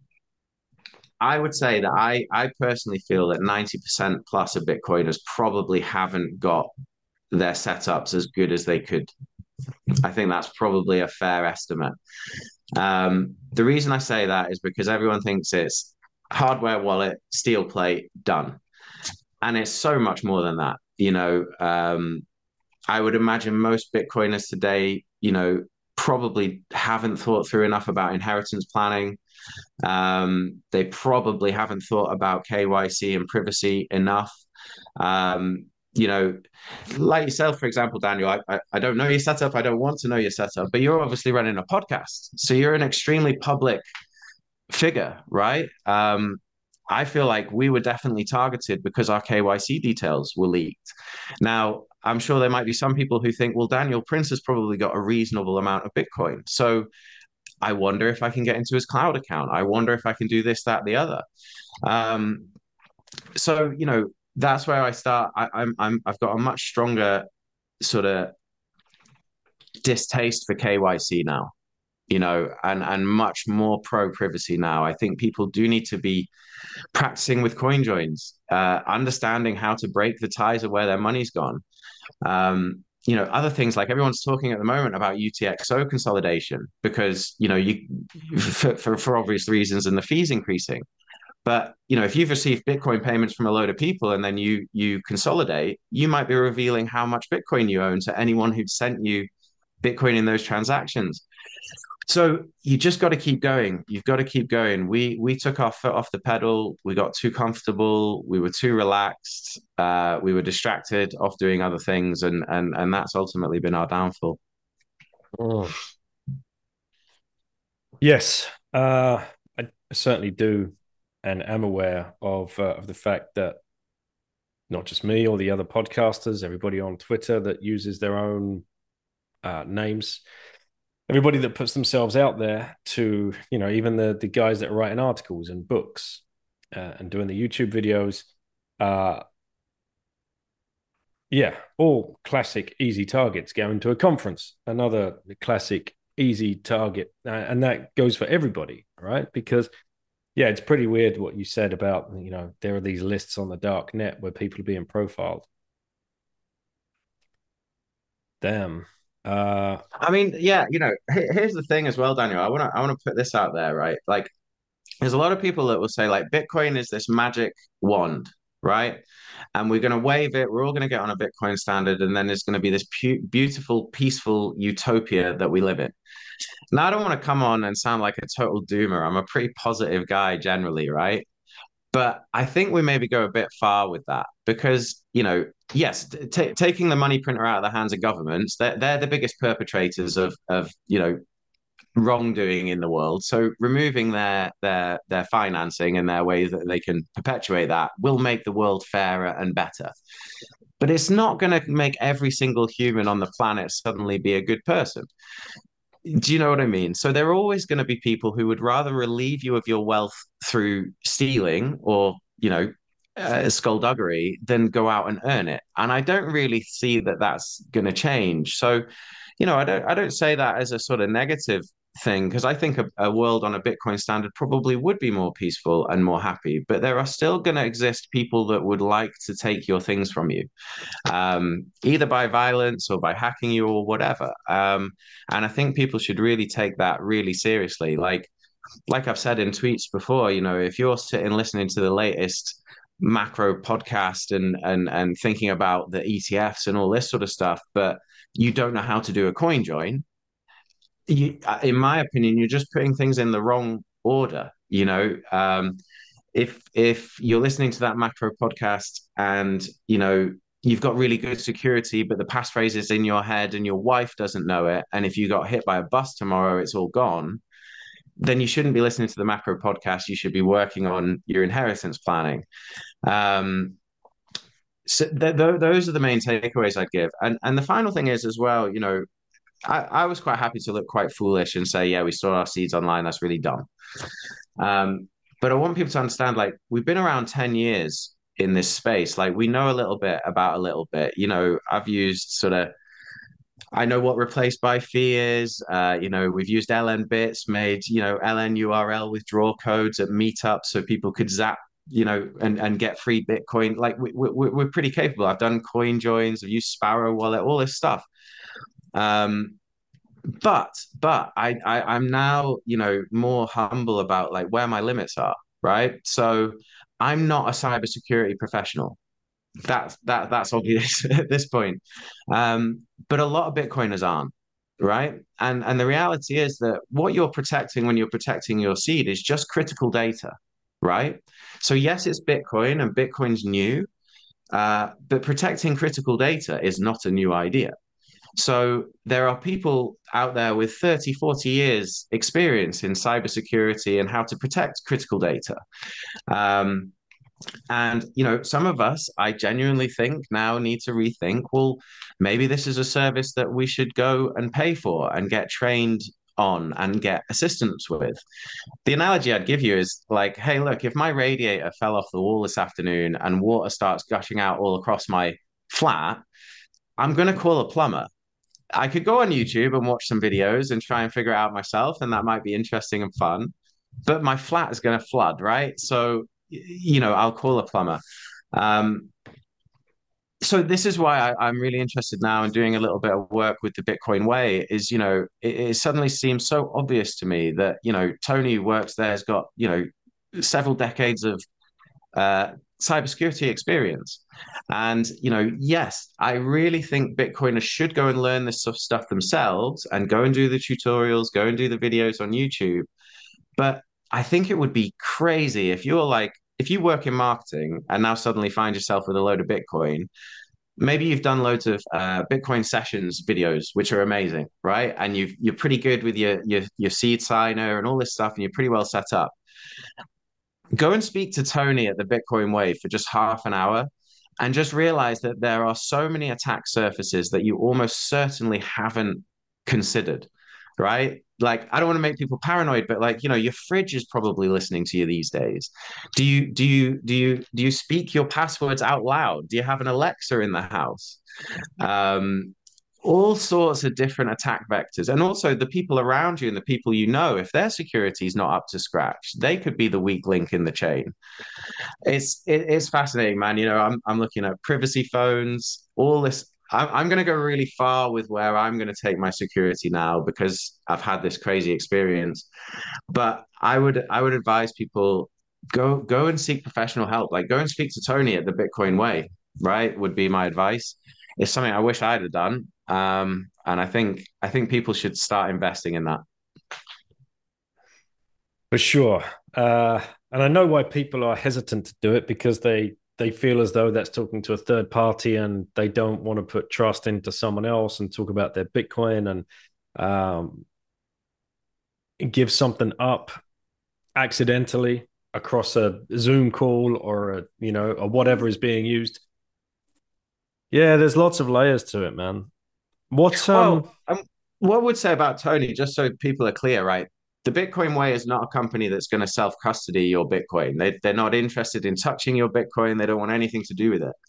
I would say that I I personally feel that ninety percent plus of Bitcoiners probably haven't got their setups as good as they could. I think that's probably a fair estimate. Um, the reason I say that is because everyone thinks it's hardware wallet, steel plate, done. And it's so much more than that. You know, um, I would imagine most Bitcoiners today, you know, probably haven't thought through enough about inheritance planning. Um, they probably haven't thought about K Y C and privacy enough. Um, you know, like yourself, for example, Daniel, I, I, I don't know your setup. I don't want to know your setup, but you're obviously running a podcast. So you're an extremely public figure, right? Um, I feel like we were definitely targeted because our K Y C details were leaked. Now, I'm sure there might be some people who think, well, Daniel Prince has probably got a reasonable amount of Bitcoin. So I wonder if I can get into his cloud account. I wonder if I can do this, that, the other. Um, so, you know, that's where I start. I, I'm, I'm, I've got a much stronger sort of distaste for K Y C now, you know, and and much more pro privacy now. I think people do need to be practicing with coin joins, uh, understanding how to break the ties of where their money's gone. Um, you know, other things like everyone's talking at the moment about U T X O consolidation because, you know, you for, for, for obvious reasons and the fees increasing. But, you know, if you've received Bitcoin payments from a load of people and then you you consolidate, you might be revealing how much Bitcoin you own to anyone who'd sent you Bitcoin in those transactions. So you just got to keep going. You've got to keep going. We we took our foot off the pedal. We got too comfortable. We were too relaxed. Uh, we were distracted off doing other things, and and and that's ultimately been our downfall. Mm. Yes, uh, I certainly do, and am aware of uh, of the fact that not just me or the other podcasters, everybody on Twitter that uses their own uh, names, everybody that puts themselves out there to, you know, even the the guys that are writing articles and books uh, and doing the YouTube videos, uh, yeah, all classic easy targets. Going to a conference, another classic easy target, uh, and that goes for everybody, right? Because yeah, it's pretty weird what you said about, you know, there are these lists on the dark net where people are being profiled. Damn. Uh, I mean, yeah, you know, here's the thing as well, Daniel. I want to I want to put this out there, right? Like, there's a lot of people that will say like Bitcoin is this magic wand, right? And we're going to wave it. We're all going to get on a Bitcoin standard, and then there's going to be this pu- beautiful, peaceful utopia that we live in. Now, I don't want to come on and sound like a total doomer. I'm a pretty positive guy generally, right? But I think we maybe go a bit far with that because, you know, yes, t- taking the money printer out of the hands of governments, they're, they're the biggest perpetrators of, of, you know, wrongdoing in the world. So removing their their their financing and their ways that they can perpetuate that will make the world fairer and better. But it's not going to make every single human on the planet suddenly be a good person. Do you know what I mean? So there are always going to be people who would rather relieve you of your wealth through stealing or, you know, uh, skullduggery than go out and earn it. And I don't really see that that's going to change. So, you know, I don't I don't say that as a sort of negative thing because I think a, a world on a Bitcoin standard probably would be more peaceful and more happy. But there are still going to exist people that would like to take your things from you, um, either by violence or by hacking you or whatever. Um, and I think people should really take that really seriously. Like, like I've said in tweets before, you know, if you're sitting listening to the latest macro podcast and and and thinking about the E T Fs and all this sort of stuff, but you don't know how to do a coin join, you, in my opinion, you're just putting things in the wrong order. You know, um, if if you're listening to that macro podcast and you know you've got really good security, but the passphrase is in your head and your wife doesn't know it, and if you got hit by a bus tomorrow, it's all gone, then you shouldn't be listening to the macro podcast. You should be working on your inheritance planning. Um, so th- th- those are the main takeaways I'd give. And and the final thing is as well, you know, I, I was quite happy to look quite foolish and say, yeah, we store our seeds online. That's really dumb. Um, but I want people to understand, like, we've been around ten years in this space. Like, we know a little bit about a little bit. You know, I've used sort of, I know what replaced by fee is. Uh, you know, we've used L N bits, made, you know, L N U R L withdrawal codes at meetups so people could zap, you know, and, and get free Bitcoin. Like, we, we, we're pretty capable. I've done coin joins, I've used Sparrow Wallet, all this stuff. Um, but but I, I I'm now, you know, more humble about like where my limits are, right? So I'm not a cybersecurity professional. That's that that's obvious at this point. Um, but a lot of Bitcoiners aren't, right? And and the reality is that what you're protecting when you're protecting your seed is just critical data, right? So yes, it's Bitcoin and Bitcoin's new, Uh, but protecting critical data is not a new idea. So there are people out there with thirty, forty years experience in cybersecurity and how to protect critical data. Um, and, you know, some of us, I genuinely think now need to rethink, well, maybe this is a service that we should go and pay for and get trained on and get assistance with. The analogy I'd give you is like, hey, look, if my radiator fell off the wall this afternoon and water starts gushing out all across my flat, I'm going to call a plumber. I could go on YouTube and watch some videos and try and figure it out myself, and that might be interesting and fun. But my flat is going to flood, right? So, you know, I'll call a plumber. Um, so this is why I, I'm really interested now in doing a little bit of work with the Bitcoin Way. Is you know, it, it suddenly seems so obvious to me that you know Tony who works there has got you know several decades of uh, cybersecurity experience. And, you know, yes, I really think Bitcoiners should go and learn this sort of stuff themselves and go and do the tutorials, go and do the videos on YouTube. But I think it would be crazy if you're like, if you work in marketing and now suddenly find yourself with a load of Bitcoin, maybe you've done loads of uh, Bitcoin sessions videos, which are amazing, right? And you've, you're pretty good with your, your, your seed signer and all this stuff, and you're pretty well set up. Go and speak to Tony at the Bitcoin Way for just half an hour and just realize that there are so many attack surfaces that you almost certainly haven't considered, right? Like, I don't want to make people paranoid, but like, you know, your fridge is probably listening to you these days. Do you do you do you do you speak your passwords out loud? Do you have an Alexa in the house? Um, all sorts of different attack vectors. And also the people around you and the people you know, if their security is not up to scratch, they could be the weak link in the chain. It's it, it's fascinating, man. You know, I'm I'm looking at privacy phones, all this. I'm I'm going to go really far with where I'm going to take my security now because I've had this crazy experience. But I would I would advise people go go and seek professional help. Like go and speak to Tony at the Bitcoin Way, right? Would be my advice. It's something I wish I'd have done. Um, and I think I think people should start investing in that. For sure. Uh, and I know why people are hesitant to do it because they they feel as though that's talking to a third party and they don't want to put trust into someone else and talk about their Bitcoin and um, give something up accidentally across a Zoom call or a, you know, or whatever is being used. Yeah, there's lots of layers to it, man. What's um Well, um, what I would say about Tony, just so people are clear, right? The Bitcoin Way is not a company that's going to self custody your Bitcoin. They, they're not interested in touching your Bitcoin. They don't want anything to do with it.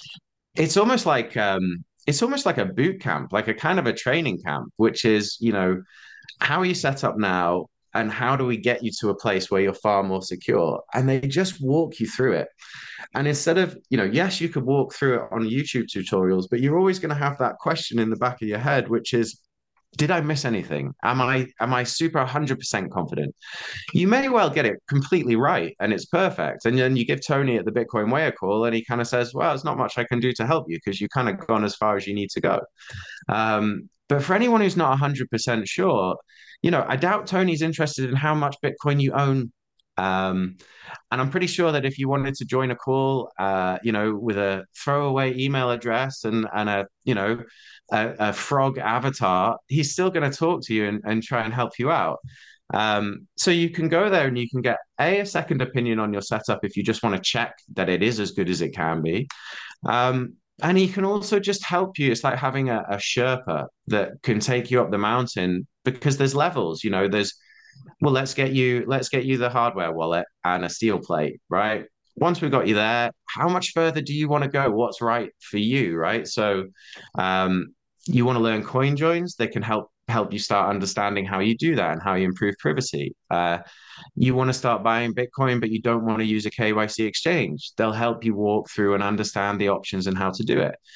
It's almost like um, it's almost like a boot camp, like a kind of a training camp, which is, you know, how are you set up now? And how do we get you to a place where you're far more secure? And they just walk you through it. And instead of, you know, yes, you could walk through it on YouTube tutorials, but you're always going to have that question in the back of your head, which is, did I miss anything? Am I am I super one hundred percent confident? You may well get it completely right and it's perfect. And then you give Tony at the Bitcoin Way a call and he kind of says, well, there's not much I can do to help you because you've kind of gone as far as you need to go. Um, but for anyone who's not one hundred percent sure, you know, I doubt Tony's interested in how much Bitcoin you own. Um, and I'm pretty sure that if you wanted to join a call, uh, you know, with a throwaway email address and and a you know a, a frog avatar, he's still going to talk to you and, and try and help you out. Um, so you can go there and you can get a, a second opinion on your setup if you just want to check that it is as good as it can be. Um, and he can also just help you. It's like having a, a Sherpa that can take you up the mountain because there's levels, you know, there's well, let's get you let's get you the hardware wallet and a steel plate, right? Once we've got you there, how much further do you want to go? What's right for you, right? So um, you want to learn coin joins, they can help help you start understanding how you do that and how you improve privacy. Uh, you want to start buying Bitcoin, but you don't want to use a K Y C exchange. They'll help you walk through and understand the options and how to do it.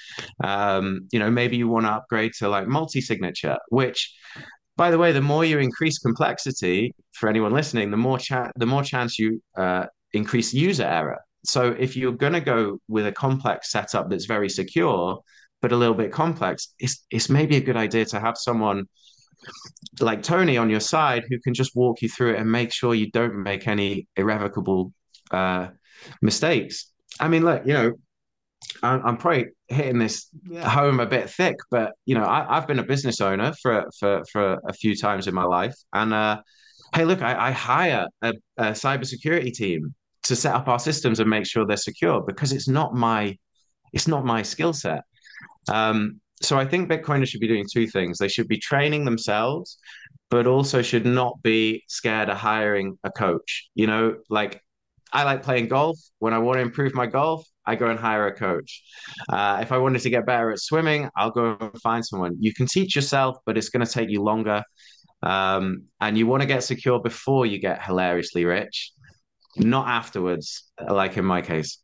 Um, you know, maybe you want to upgrade to like multi-signature, which by the way, the more you increase complexity for anyone listening, the more cha- the more chance you uh, increase user error. So if you're going to go with a complex setup that's very secure but a little bit complex, it's it's maybe a good idea to have someone like Tony on your side who can just walk you through it and make sure you don't make any irrevocable uh, mistakes. I mean, look, you know, I'm, I'm probably hitting this home a bit thick, but you know, I, I've been a business owner for for for a few times in my life, and uh, hey, look, I, I hire a, a cybersecurity team to set up our systems and make sure they're secure because it's not my it's not my skill set. Um, so I think Bitcoiners should be doing two things. They should be training themselves, but also should not be scared of hiring a coach. You know, like I like playing golf. When I want to improve my golf, I go and hire a coach. Uh, if I wanted to get better at swimming, I'll go and find someone. You can teach yourself, but it's going to take you longer. Um, and you want to get secure before you get hilariously rich, not afterwards, like in my case.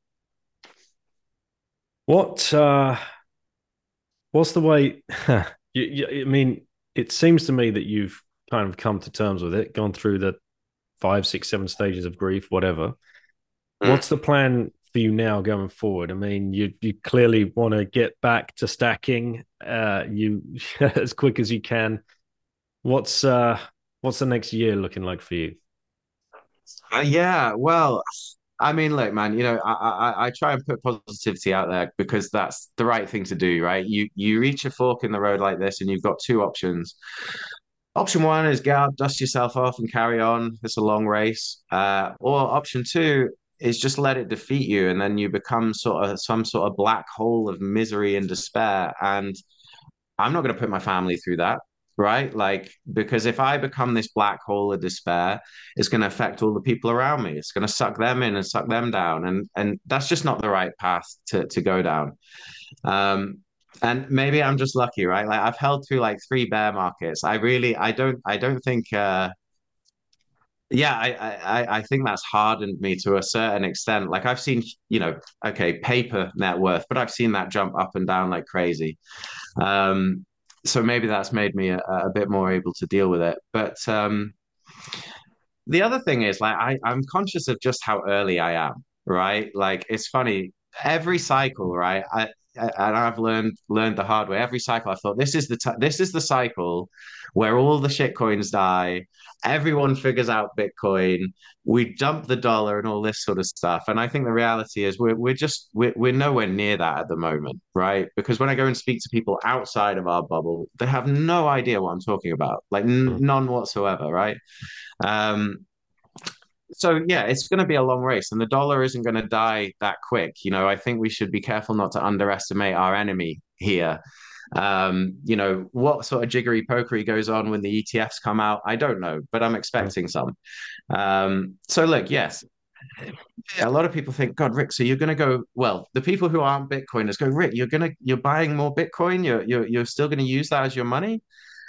What uh, what's the way? you, you, I mean, it seems to me that you've kind of come to terms with it, gone through the five, six, seven stages of grief, whatever. Mm. What's the plan for you now going forward? I mean, you you clearly want to get back to stacking uh, you as quick as you can. What's uh, what's the next year looking like for you? Uh, yeah, well, I mean, look, man, you know, I, I I try and put positivity out there because that's the right thing to do, right? You you reach a fork in the road like this, and you've got two options. Option one is get out, dust yourself off, and carry on. It's a long race. Uh, or option two is just let it defeat you, and then you become sort of some sort of black hole of misery and despair. And I'm not going to put my family through that, right? Like, because if I become this black hole of despair, it's going to affect all the people around me. It's going to suck them in and suck them down, and and that's just not the right path to to go down. Um, and maybe I'm just lucky, right? Like I've held through like three bear markets. I really, I don't, I don't think. Uh, yeah, I, I, I think that's hardened me to a certain extent. Like I've seen, you know, okay, paper net worth, but I've seen that jump up and down like crazy. Um, so maybe that's made me a, a bit more able to deal with it. But um, the other thing is like I, I'm conscious of just how early I am, right? Like it's funny, every cycle, right? I, I and I've learned learned the hard way. Every cycle, I thought this is the t- this is the cycle where all the shit coins die. Everyone figures out Bitcoin. We dump the dollar and all this sort of stuff. And I think the reality is we're we're just we're we're nowhere near that at the moment, right? Because when I go and speak to people outside of our bubble, they have no idea what I'm talking about, like n- Hmm. none whatsoever, right? Um, so yeah, it's going to be a long race, and the dollar isn't going to die that quick. You know, I think we should be careful not to underestimate our enemy here. Um, you know, what sort of jiggery pokery goes on when the E T Fs come out, I don't know, but I'm Hmm. expecting some. Um, so look, yes, a lot of people think, God, Rick, so you're going to go, well, the people who aren't Bitcoiners go, Rick, you're going to, you're buying more Bitcoin. You're, you're, you're still going to use that as your money.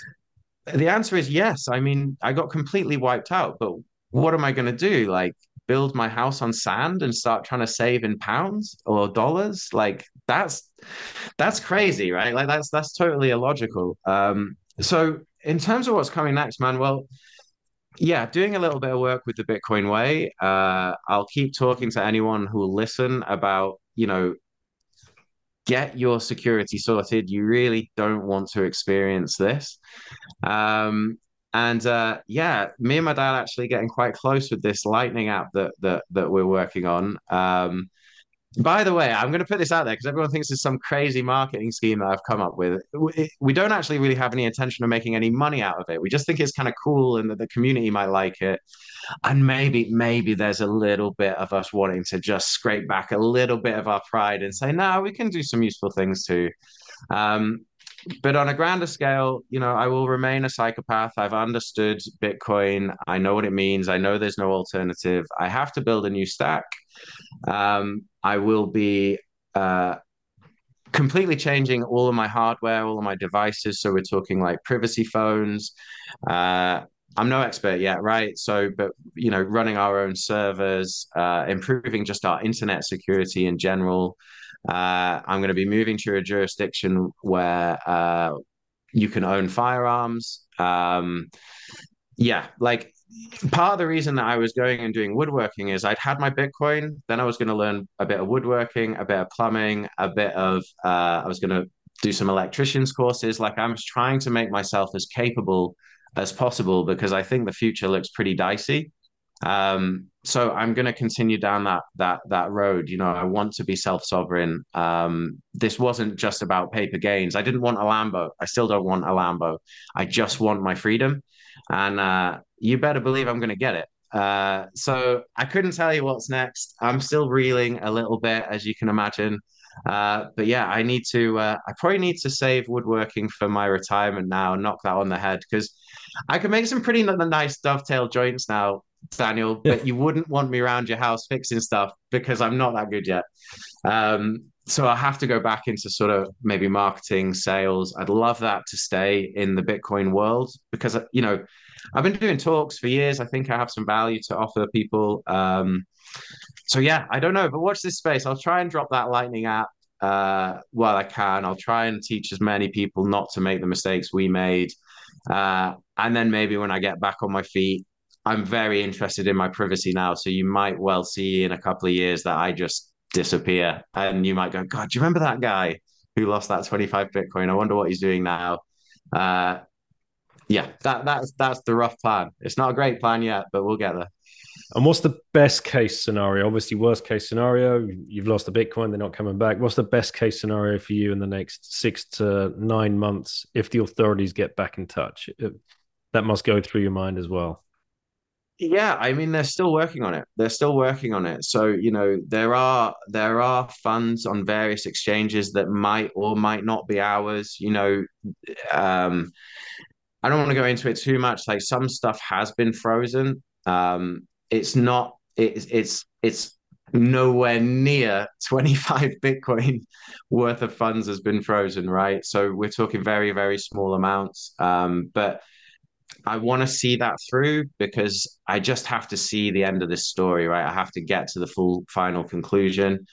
The answer is yes. I mean, I got completely wiped out, but what am I going to do? Like build my house on sand and start trying to save in pounds or dollars? Like that's that's crazy, right? Like that's that's totally illogical. Um, so in terms of what's coming next, man, well, yeah, doing a little bit of work with the Bitcoin way. Uh, I'll keep talking to anyone who will listen about, you know, get your security sorted. You really don't want to experience this. Um, and uh, yeah, me and my dad actually getting quite close with this Lightning app that that that we're working on. Um, by the way, I'm going to put this out there because everyone thinks it's some crazy marketing scheme that I've come up with. We, we don't actually really have any intention of making any money out of it. We just think it's kind of cool and that the community might like it. And maybe, maybe there's a little bit of us wanting to just scrape back a little bit of our pride and say, no, we can do some useful things too. Um, but on a grander scale, you know, I will remain a psychopath. I've understood Bitcoin. I know what it means. I know there's no alternative. I have to build a new stack. Um, I will be uh, completely changing all of my hardware, all of my devices. So we're talking like privacy phones. Uh, I'm no expert yet, right? So, but you know, running our own servers, uh, improving just our internet security in general. Uh, I'm going to be moving to a jurisdiction where uh, you can own firearms. Um, yeah, like part of the reason that I was going and doing woodworking is I'd had my Bitcoin, then I was going to learn a bit of woodworking, a bit of plumbing, a bit of uh, I was going to do some electrician's courses. Like I'm trying to make myself as capable as possible because I think the future looks pretty dicey. Um, so I'm going to continue down that that that road. You know, I want to be self-sovereign. Um, this wasn't just about paper gains. I didn't want a Lambo. I still don't want a Lambo. I just want my freedom, and uh, you better believe I'm going to get it. Uh, so I couldn't tell you what's next. I'm still reeling a little bit, as you can imagine. Uh, but yeah, I need to. Uh, I probably need to save woodworking for my retirement now and knock that on the head because I can make some pretty n- nice dovetail joints now, Daniel. Yeah. But you wouldn't want me around your house fixing stuff because I'm not that good yet. Um, so I have to go back into sort of maybe marketing, sales. I'd love that to stay in the Bitcoin world because you know I've been doing talks for years. I think I have some value to offer people. Um, so yeah, I don't know, but watch this space. I'll try and drop that Lightning app uh, while I can. I'll try and teach as many people not to make the mistakes we made. Uh, and then maybe when I get back on my feet, I'm very interested in my privacy now. So you might well see in a couple of years that I just disappear. And you might go, God, do you remember that guy who lost that twenty-five Bitcoin? I wonder what he's doing now. Uh, yeah, that that's that's the rough plan. It's not a great plan yet, but we'll get there. And what's the best case scenario? Obviously, worst case scenario, you've lost the Bitcoin, they're not coming back. What's the best case scenario for you in the next six to nine months if the authorities get back in touch? That must go through your mind as well. Yeah, I mean they're still working on it. They're still working on it. So, you know, there are there are funds on various exchanges that might or might not be ours. You know, um, I don't want to go into it too much. Like some stuff has been frozen. Um, it's not it's it's it's nowhere near twenty-five Bitcoin worth of funds has been frozen, right? So we're talking very, very small amounts. Um, but I want to see that through because I just have to see the end of this story, right? I have to get to the full final conclusion.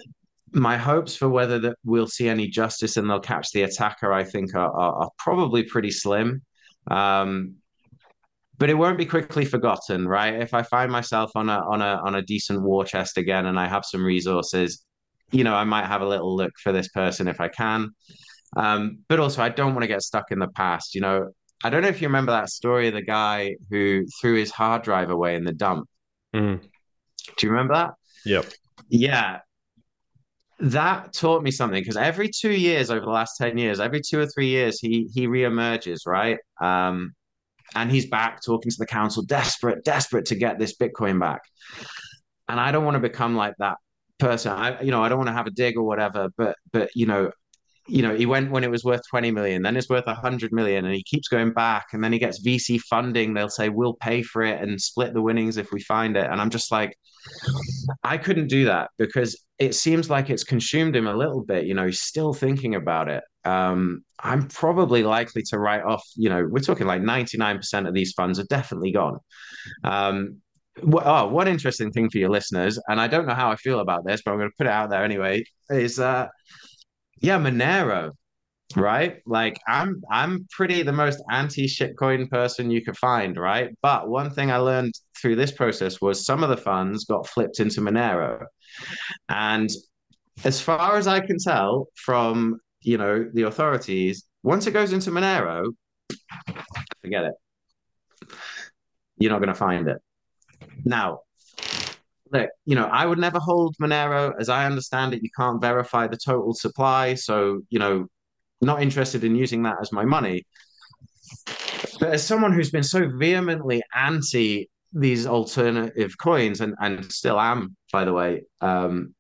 My hopes for whether that we'll see any justice and they'll catch the attacker, I think, are, are, are probably pretty slim. Um, but it won't be quickly forgotten, right? If I find myself on a on a on a decent war chest again and I have some resources, you know, I might have a little look for this person if I can. Um, but also, I don't want to get stuck in the past. You know, I don't know if you remember that story of the guy who threw his hard drive away in the dump. Mm. Do you remember that? Yep. Yeah, that taught me something because every two years over the last ten years, every two or three years, he he reemerges, right? Um, and he's back talking to the council, desperate, desperate to get this Bitcoin back. And I don't want to become like that person. I, you know, I don't want to have a dig or whatever, but but you know, you know, he went when it was worth twenty million, then it's worth one hundred million, and he keeps going back. And then he gets V C funding. They'll say, we'll pay for it and split the winnings if we find it. And I'm just like, I couldn't do that because it seems like it's consumed him a little bit. You know, he's still thinking about it. Um, I'm probably likely to write off, you know, we're talking like ninety-nine percent of these funds are definitely gone. Um, oh, one interesting thing for your listeners, and I don't know how I feel about this, but I'm going to put it out there anyway, is uh, yeah, Monero, right? Like I'm I'm pretty the most anti shitcoin person you could find, right? But one thing I learned through this process was some of the funds got flipped into Monero. And as far as I can tell from, you know, the authorities, once it goes into Monero, forget it. You're not going to find it. Now, look, you know, I would never hold Monero. As I understand it, you can't verify the total supply. So, you know, not interested in using that as my money. But as someone who's been so vehemently anti these alternative coins, and and still am, by the way, um,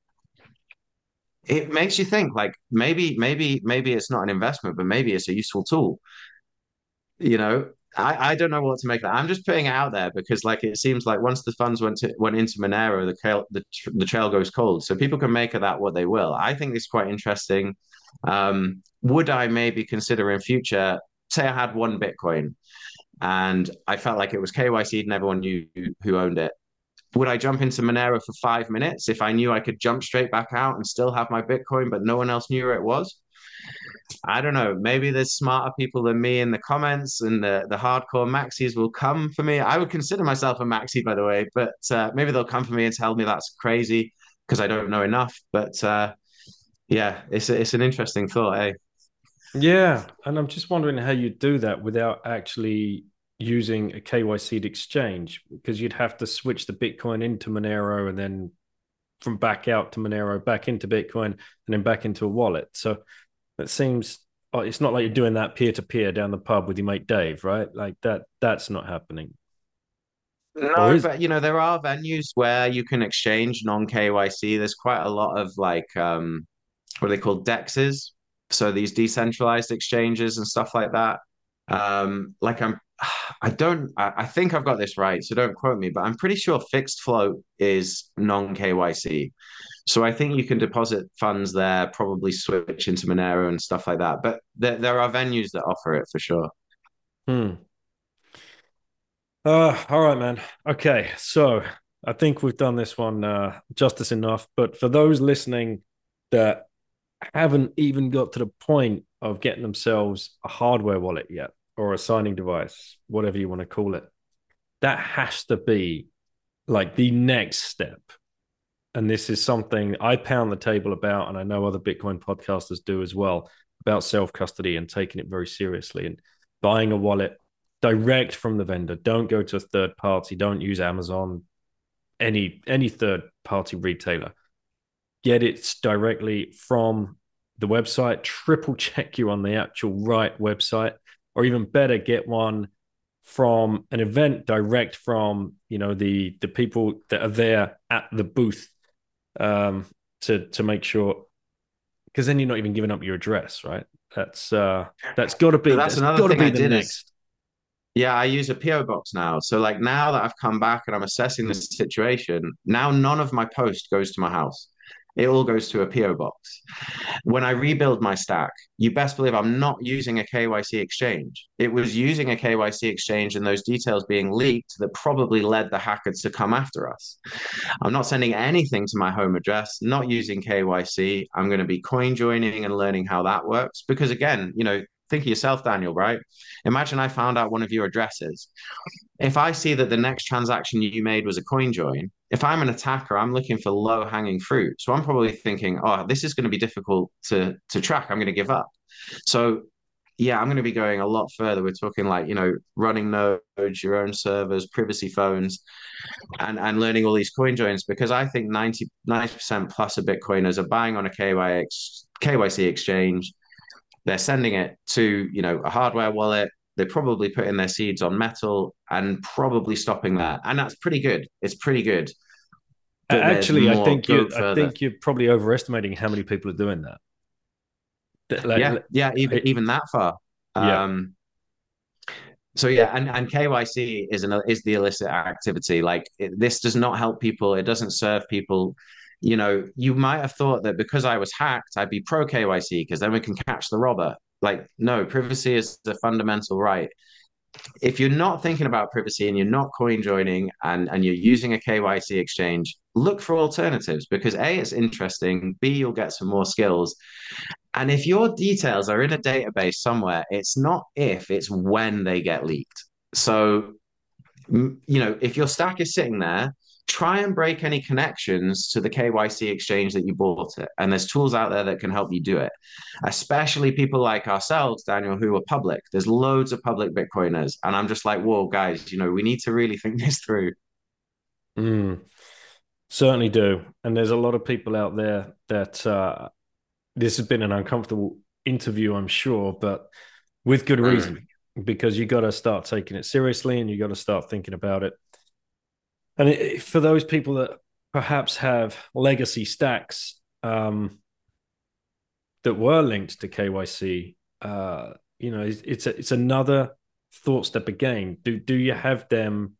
it makes you think like maybe maybe maybe it's not an investment, but maybe it's a useful tool. You know, I, I don't know what to make of that. I'm just putting it out there because like it seems like once the funds went to went into Monero, the trail the, the trail goes cold. So people can make of that what they will. I think it's quite interesting. Um, would I maybe consider in future, say I had one Bitcoin and I felt like it was K Y C'd and everyone knew who owned it. Would I jump into Monero for five minutes if I knew I could jump straight back out and still have my Bitcoin, but no one else knew where it was? I don't know. Maybe there's smarter people than me in the comments, and the, the hardcore maxis will come for me. I would consider myself a maxi, by the way, but uh, maybe they'll come for me and tell me that's crazy because I don't know enough. But uh, yeah, it's a, it's an interesting thought, eh? Yeah, and I'm just wondering how you do that without actually using a K Y C'd exchange, because you'd have to switch the Bitcoin into Monero and then from back out to Monero, back into Bitcoin, and then back into a wallet. So it seems oh, it's not like you're doing that peer to peer down the pub with your mate Dave, right? Like that. That's not happening, or No, is? but you know, there are venues where you can exchange non-K Y C. There's quite a lot of like um what are they called? Dexes. So these decentralized exchanges and stuff like that. Um, like I'm I don't I, I think I've got this right, so don't quote me, but I'm pretty sure fixed float is non-K Y C. So I think you can deposit funds there, probably switch into Monero and stuff like that. But there, there are venues that offer it for sure. Hmm. Uh, all right, man. Okay, so I think we've done this one uh, justice enough. But for those listening that haven't even got to the point of getting themselves a hardware wallet yet, or a signing device, whatever you want to call it, that has to be like the next step. And this is something I pound the table about, and I know other Bitcoin podcasters do as well, about self custody and taking it very seriously and buying a wallet direct from the vendor. Don't go to a third party. Don't use Amazon, any any third party retailer. Get it directly from the website. Triple check you're on the actual right website, or even better, get one from an event direct from you know the the people that are there at the booth, um, to to make sure, because then you're not even giving up your address, right? That's uh, that's got to So be that's that's another got to thing be I the did is next. yeah, I use a P O box now. So like now that I've come back and I'm assessing the situation, now none of my post goes to my house. It all goes to a P O box. When I rebuild my stack, you best believe I'm not using a K Y C exchange. It was using a K Y C exchange and those details being leaked that probably led the hackers to come after us. I'm not sending anything to my home address, not using K Y C. I'm going to be coin joining and learning how that works. Because again, you know, think of yourself, Daniel, right? Imagine I found out one of your addresses. If I see that the next transaction you made was a coin join, if I'm an attacker, I'm looking for low hanging fruit. So I'm probably thinking, oh, this is going to be difficult to, to track. I'm going to give up. So yeah, I'm going to be going a lot further. We're talking like, you know, running nodes, your own servers, privacy phones, and, and learning all these coin joins because I think ninety, ninety percent plus of Bitcoiners are buying on a K Y X, K Y C exchange. They're sending it to, you know, a hardware wallet. They're probably putting their seeds on metal and probably stopping there. And that's pretty good. It's pretty good. But there's Actually, I more, think go you I further. think you're probably overestimating how many people are doing that. Yeah, Like, yeah, even I, even that far. yeah. Um, So yeah, and, and K Y C is an is the illicit activity. Like it, this does not help people. It doesn't serve people. You know, you might have thought that because I was hacked, I'd be pro K Y C because then we can catch the robber. Like, no, privacy is a fundamental right. If you're not thinking about privacy and you're not coin joining and, and you're using a K Y C exchange, look for alternatives because A, it's interesting, B, you'll get some more skills. And if your details are in a database somewhere, it's not if, it's when they get leaked. So, you know, if your stack is sitting there, try and break any connections to the K Y C exchange that you bought it. And there's tools out there that can help you do it, especially people like ourselves, Daniel, who are public. There's loads of public Bitcoiners. And I'm just like, whoa, guys, you know, we need to really think this through. Mm, certainly do. And there's a lot of people out there that uh, this has been an uncomfortable interview, I'm sure, but with good Mm. reason, because you got to start taking it seriously and you got to start thinking about it. And it, for those people that perhaps have legacy stacks, um, that were linked to K Y C, uh, you know, it's it's, a, it's another thought step again. Do do you have them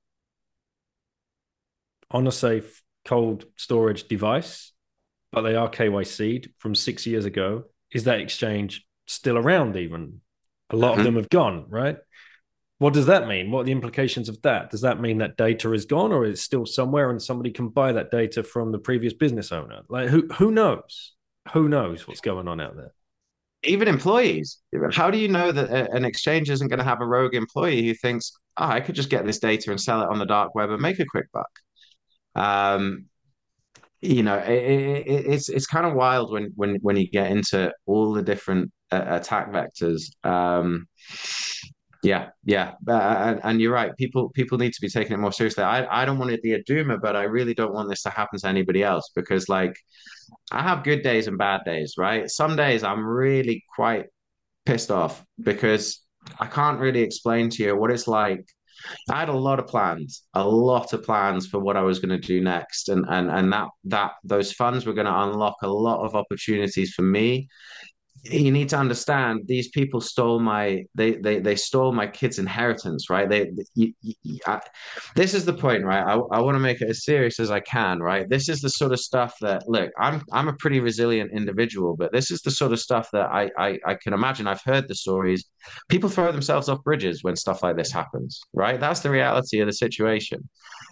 on a safe cold storage device, but they are K Y C'd from six years ago? Is that exchange still around? Even a lot of them Mhm. have gone, right? What does that mean? What are the implications of that? Does that mean that data is gone, or is it still somewhere and somebody can buy that data from the previous business owner? Like who who knows? Who knows what's going on out there? Even employees. How do you know that a- an exchange isn't going to have a rogue employee who thinks, oh, I could just get this data and sell it on the dark web and make a quick buck? Um, you know, it, it, it's it's kind of wild when when when you get into all the different uh, attack vectors. Um, Yeah, yeah, uh, and, and you're right. People people need to be taking it more seriously. I I don't want to be a doomer, but I really don't want this to happen to anybody else because, like, I have good days and bad days, right? Some days I'm really quite pissed off because I can't really explain to you what it's like. I had a lot of plans, a lot of plans for what I was going to do next, and and and that that those funds were going to unlock a lot of opportunities for me. You need to understand these people stole my they they they stole my kids' inheritance, right? They, you, you, I, this is the point, right? I, I want to make it as serious as I can, right? This is the sort of stuff that look, I'm I'm a pretty resilient individual, but this is the sort of stuff that I I, I can imagine. I've heard the stories. People throw themselves off bridges when stuff like this happens, right? That's the reality of the situation.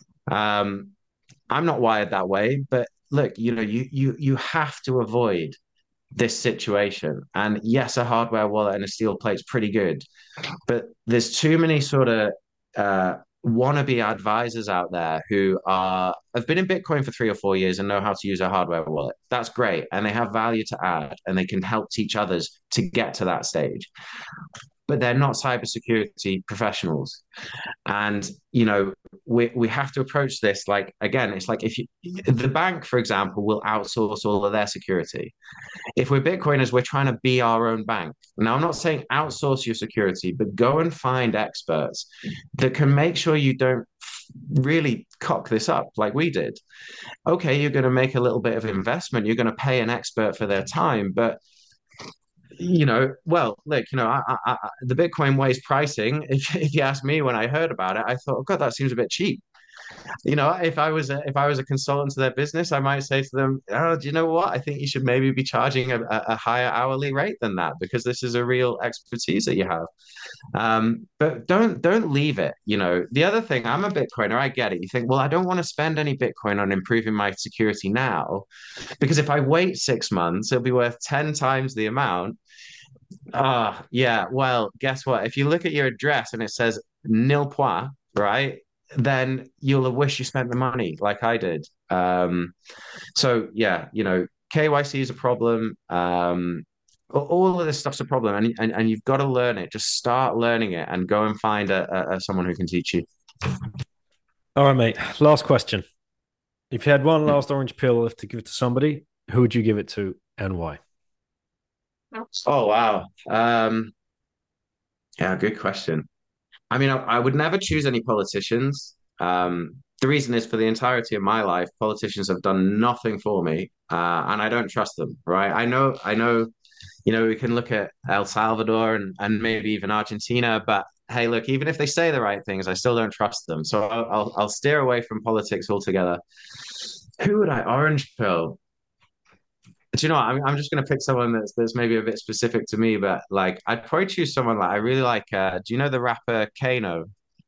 Um, I'm not wired that way, but look, you know, you you you have to avoid this situation. And yes, a hardware wallet and a steel plate's pretty good, but there's too many sort of uh, wannabe advisors out there who are have been in Bitcoin for three or four years and know how to use a hardware wallet. That's great, and they have value to add, and they can help teach others to get to that stage. But they're not cybersecurity professionals. And you know, we we have to approach this like again, it's like if you the bank, for example, will outsource all of their security. If we're Bitcoiners, we're trying to be our own bank. Now, I'm not saying outsource your security, but go and find experts that can make sure you don't really cock this up like we did. Okay, you're going to make a little bit of investment, you're going to pay an expert for their time, but you know, well, look, you know, I, I, I, the Bitcoin Way's pricing, if, if you ask me when I heard about it, I thought, oh God, that seems a bit cheap. You know, if I was a, if I was a consultant to their business, I might say to them, "Oh, do you know what? I think you should maybe be charging a, a higher hourly rate than that because this is a real expertise that you have." Um, but don't don't leave it. You know, the other thing, I'm a Bitcoiner. I get it. You think, well, I don't want to spend any Bitcoin on improving my security now because if I wait six months, it'll be worth ten times the amount. Ah, uh, yeah. Well, guess what? If you look at your address and it says nil point, right? Then you'll wish you spent the money like I did. Um, so yeah, you know, K Y C is a problem. Um, all of this stuff's a problem, and and, and you've got to learn it. Just start learning it and go and find a, a, a someone who can teach you. All right, mate. Last question. If you had one last orange pill left to give it to somebody, who would you give it to and why? Oh wow. Um, yeah, good question. I mean, I, I would never choose any politicians. Um, the reason is for the entirety of my life, politicians have done nothing for me, uh, and I don't trust them. Right? I know, I know. You know, we can look at El Salvador and and maybe even Argentina, but hey, look, even if they say the right things, I still don't trust them. So I'll I'll, I'll steer away from politics altogether. Who would I orange pill? Do you know what? I'm I'm just gonna pick someone that's that's maybe a bit specific to me, but like I'd probably choose someone like I really like. Uh, do you know the rapper Kano?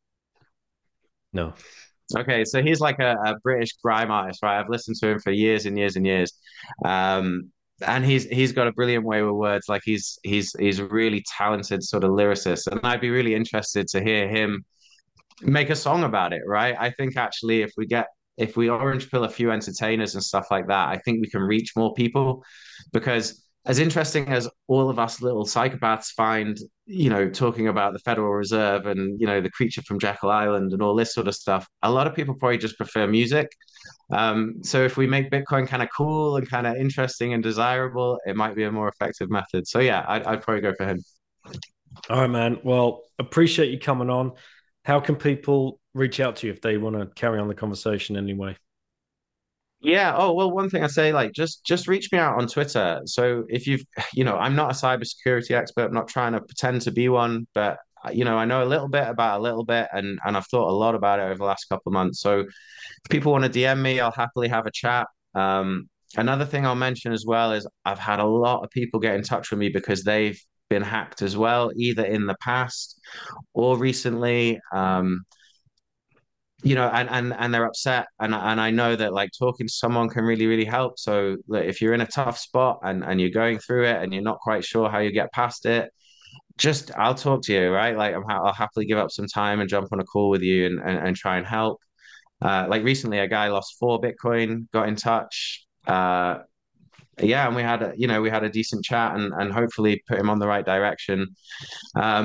No. Okay, so he's like a, a British grime artist, right? I've listened to him for years and years and years. Um, and he's he's got a brilliant way with words. Like he's he's he's a really talented sort of lyricist. And I'd be really interested to hear him make a song about it, right? I think actually if we get if we orange pill a few entertainers and stuff like that, I think we can reach more people because as interesting as all of us little psychopaths find, you know, talking about the Federal Reserve and, you know, the creature from Jekyll Island and all this sort of stuff, a lot of people probably just prefer music. Um, so if we make Bitcoin kind of cool and kind of interesting and desirable, it might be a more effective method. So yeah, I'd, I'd probably go for him. All right, man. Well, appreciate you coming on. How can people reach out to you if they want to carry on the conversation anyway? Yeah. Oh, well, one thing I say, like, just just reach me out on Twitter. So if you've, you know, I'm not a cybersecurity expert. I'm not trying to pretend to be one, but you know, I know a little bit about a little bit, and and I've thought a lot about it over the last couple of months. So if people want to D M me, I'll happily have a chat. Um, another thing I'll mention as well is I've had a lot of people get in touch with me because they've been hacked as well, either in the past or recently. Um, you know, and and and they're upset, and and I know that like talking to someone can really really help. So like, if you're in a tough spot and and you're going through it and you're not quite sure how you get past it, just I'll talk to you, right? Like I'm ha I'll happily give up some time and jump on a call with you and and, and try and help. Uh, like recently, a guy lost four Bitcoin, got in touch. Uh, yeah, and we had a you know we had a decent chat and and hopefully put him on the right direction. Um,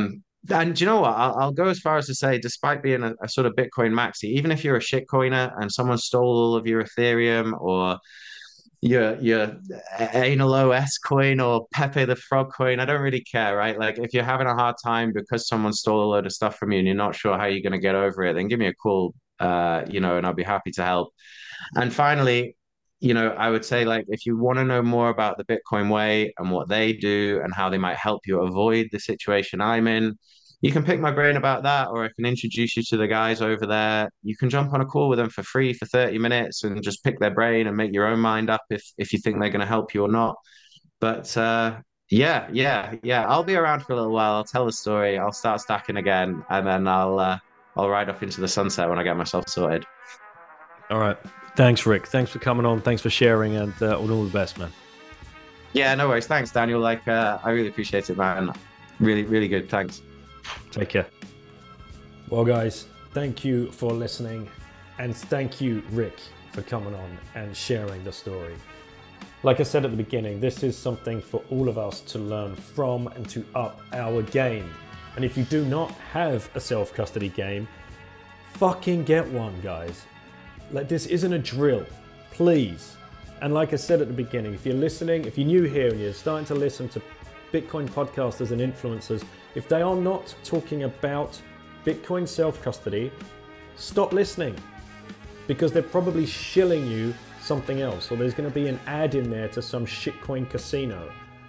And do you know what? I'll, I'll go as far as to say, despite being a, a sort of Bitcoin maxi, even if you're a shitcoiner and someone stole all of your Ethereum or your your Anal O S coin or Pepe the Frog coin, I don't really care, right? Like if you're having a hard time because someone stole a load of stuff from you and you're not sure how you're going to get over it, then give me a call, uh, you know, and I'll be happy to help. And finally, you know, I would say like if you want to know more about the Bitcoin way and what they do and how they might help you avoid the situation I'm in, you can pick my brain about that, or I can introduce you to the guys over there. You can jump on a call with them for free for thirty minutes and just pick their brain and make your own mind up if if you think they're going to help you or not. But uh yeah, yeah, yeah. I'll be around for a little while. I'll tell the story. I'll start stacking again, and then I'll uh, I'll ride off into the sunset when I get myself sorted. All right. Thanks, Rick. Thanks for coming on. Thanks for sharing, and uh, all the best, man. Yeah, no worries. Thanks, Daniel. Like, uh, I really appreciate it, man. Really, really good. Thanks. Take care. Well, guys, thank you for listening, and thank you, Rick, for coming on and sharing the story. Like I said at the beginning, this is something for all of us to learn from and to up our game. And if you do not have a self-custody game, fucking get one, guys. Like, this isn't a drill, please. And like I said at the beginning, if you're listening, if you're new here and you're starting to listen to Bitcoin podcasters and influencers, if they are not talking about Bitcoin self-custody, stop listening, because they're probably shilling you something else, or there's going to be an ad in there to some shitcoin casino.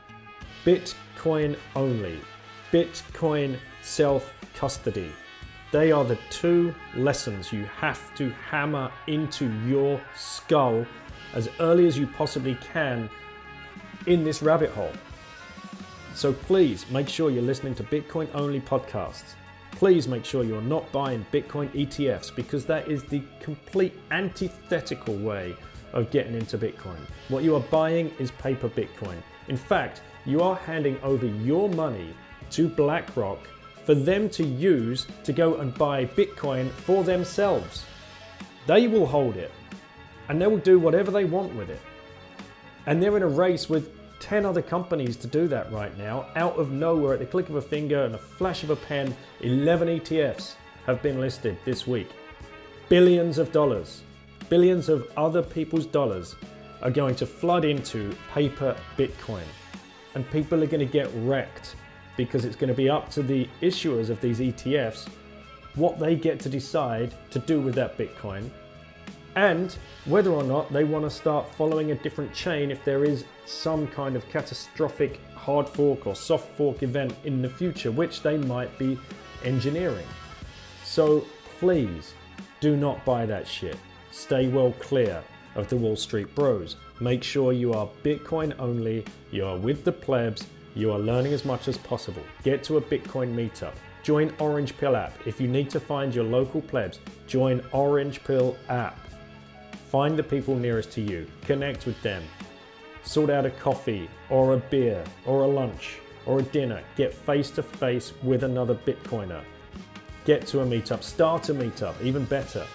Bitcoin only, Bitcoin self-custody. They are the two lessons you have to hammer into your skull as early as you possibly can in this rabbit hole. So please make sure you're listening to Bitcoin only podcasts. Please make sure you're not buying Bitcoin E T Fs, because that is the complete antithetical way of getting into Bitcoin. What you are buying is paper Bitcoin. In fact, you are handing over your money to BlackRock for them to use to go and buy Bitcoin for themselves. They will hold it, and they will do whatever they want with it. And they're in a race with ten other companies to do that right now. Out of nowhere, at the click of a finger and a flash of a pen, eleven E T Fs have been listed this week. Billions of dollars, billions of other people's dollars are going to flood into paper Bitcoin. And people are going to get wrecked, because it's going to be up to the issuers of these E T Fs what they get to decide to do with that Bitcoin, and whether or not they want to start following a different chain if there is some kind of catastrophic hard fork or soft fork event in the future, which they might be engineering. So please do not buy that shit. Stay well clear of the Wall Street bros. Make sure you are Bitcoin only, you are with the plebs, you are learning as much as possible. Get to a Bitcoin meetup. Join Orange Pill app. If you need to find your local plebs, join Orange Pill app. Find the people nearest to you. Connect with them. Sort out a coffee or a beer or a lunch or a dinner. Get face to face with another Bitcoiner. Get to a meetup. Start a meetup, even better.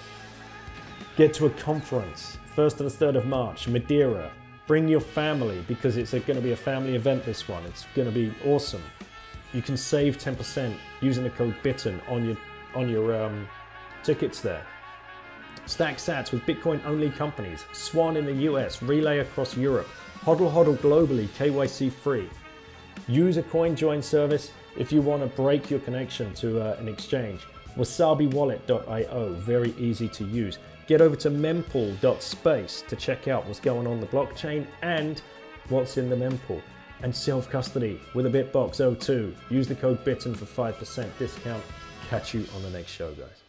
Get to a conference, first to the third of March, Madeira. Bring your family, because it's going to be a family event, this one. It's going to be awesome. You can save ten percent using the code BITTEN on your, on your um, tickets there. Stack sats with Bitcoin only companies. Swan in the U S, Relay across Europe. Hodl Hodl globally, K Y C free. Use a CoinJoin service if you want to break your connection to uh, an exchange. wasabi wallet dot i o, very easy to use. Get over to mempool dot space to check out what's going on the blockchain and what's in the mempool. And self-custody with a Bitbox oh two. Use the code BITTEN for five percent discount. Catch you on the next show, guys.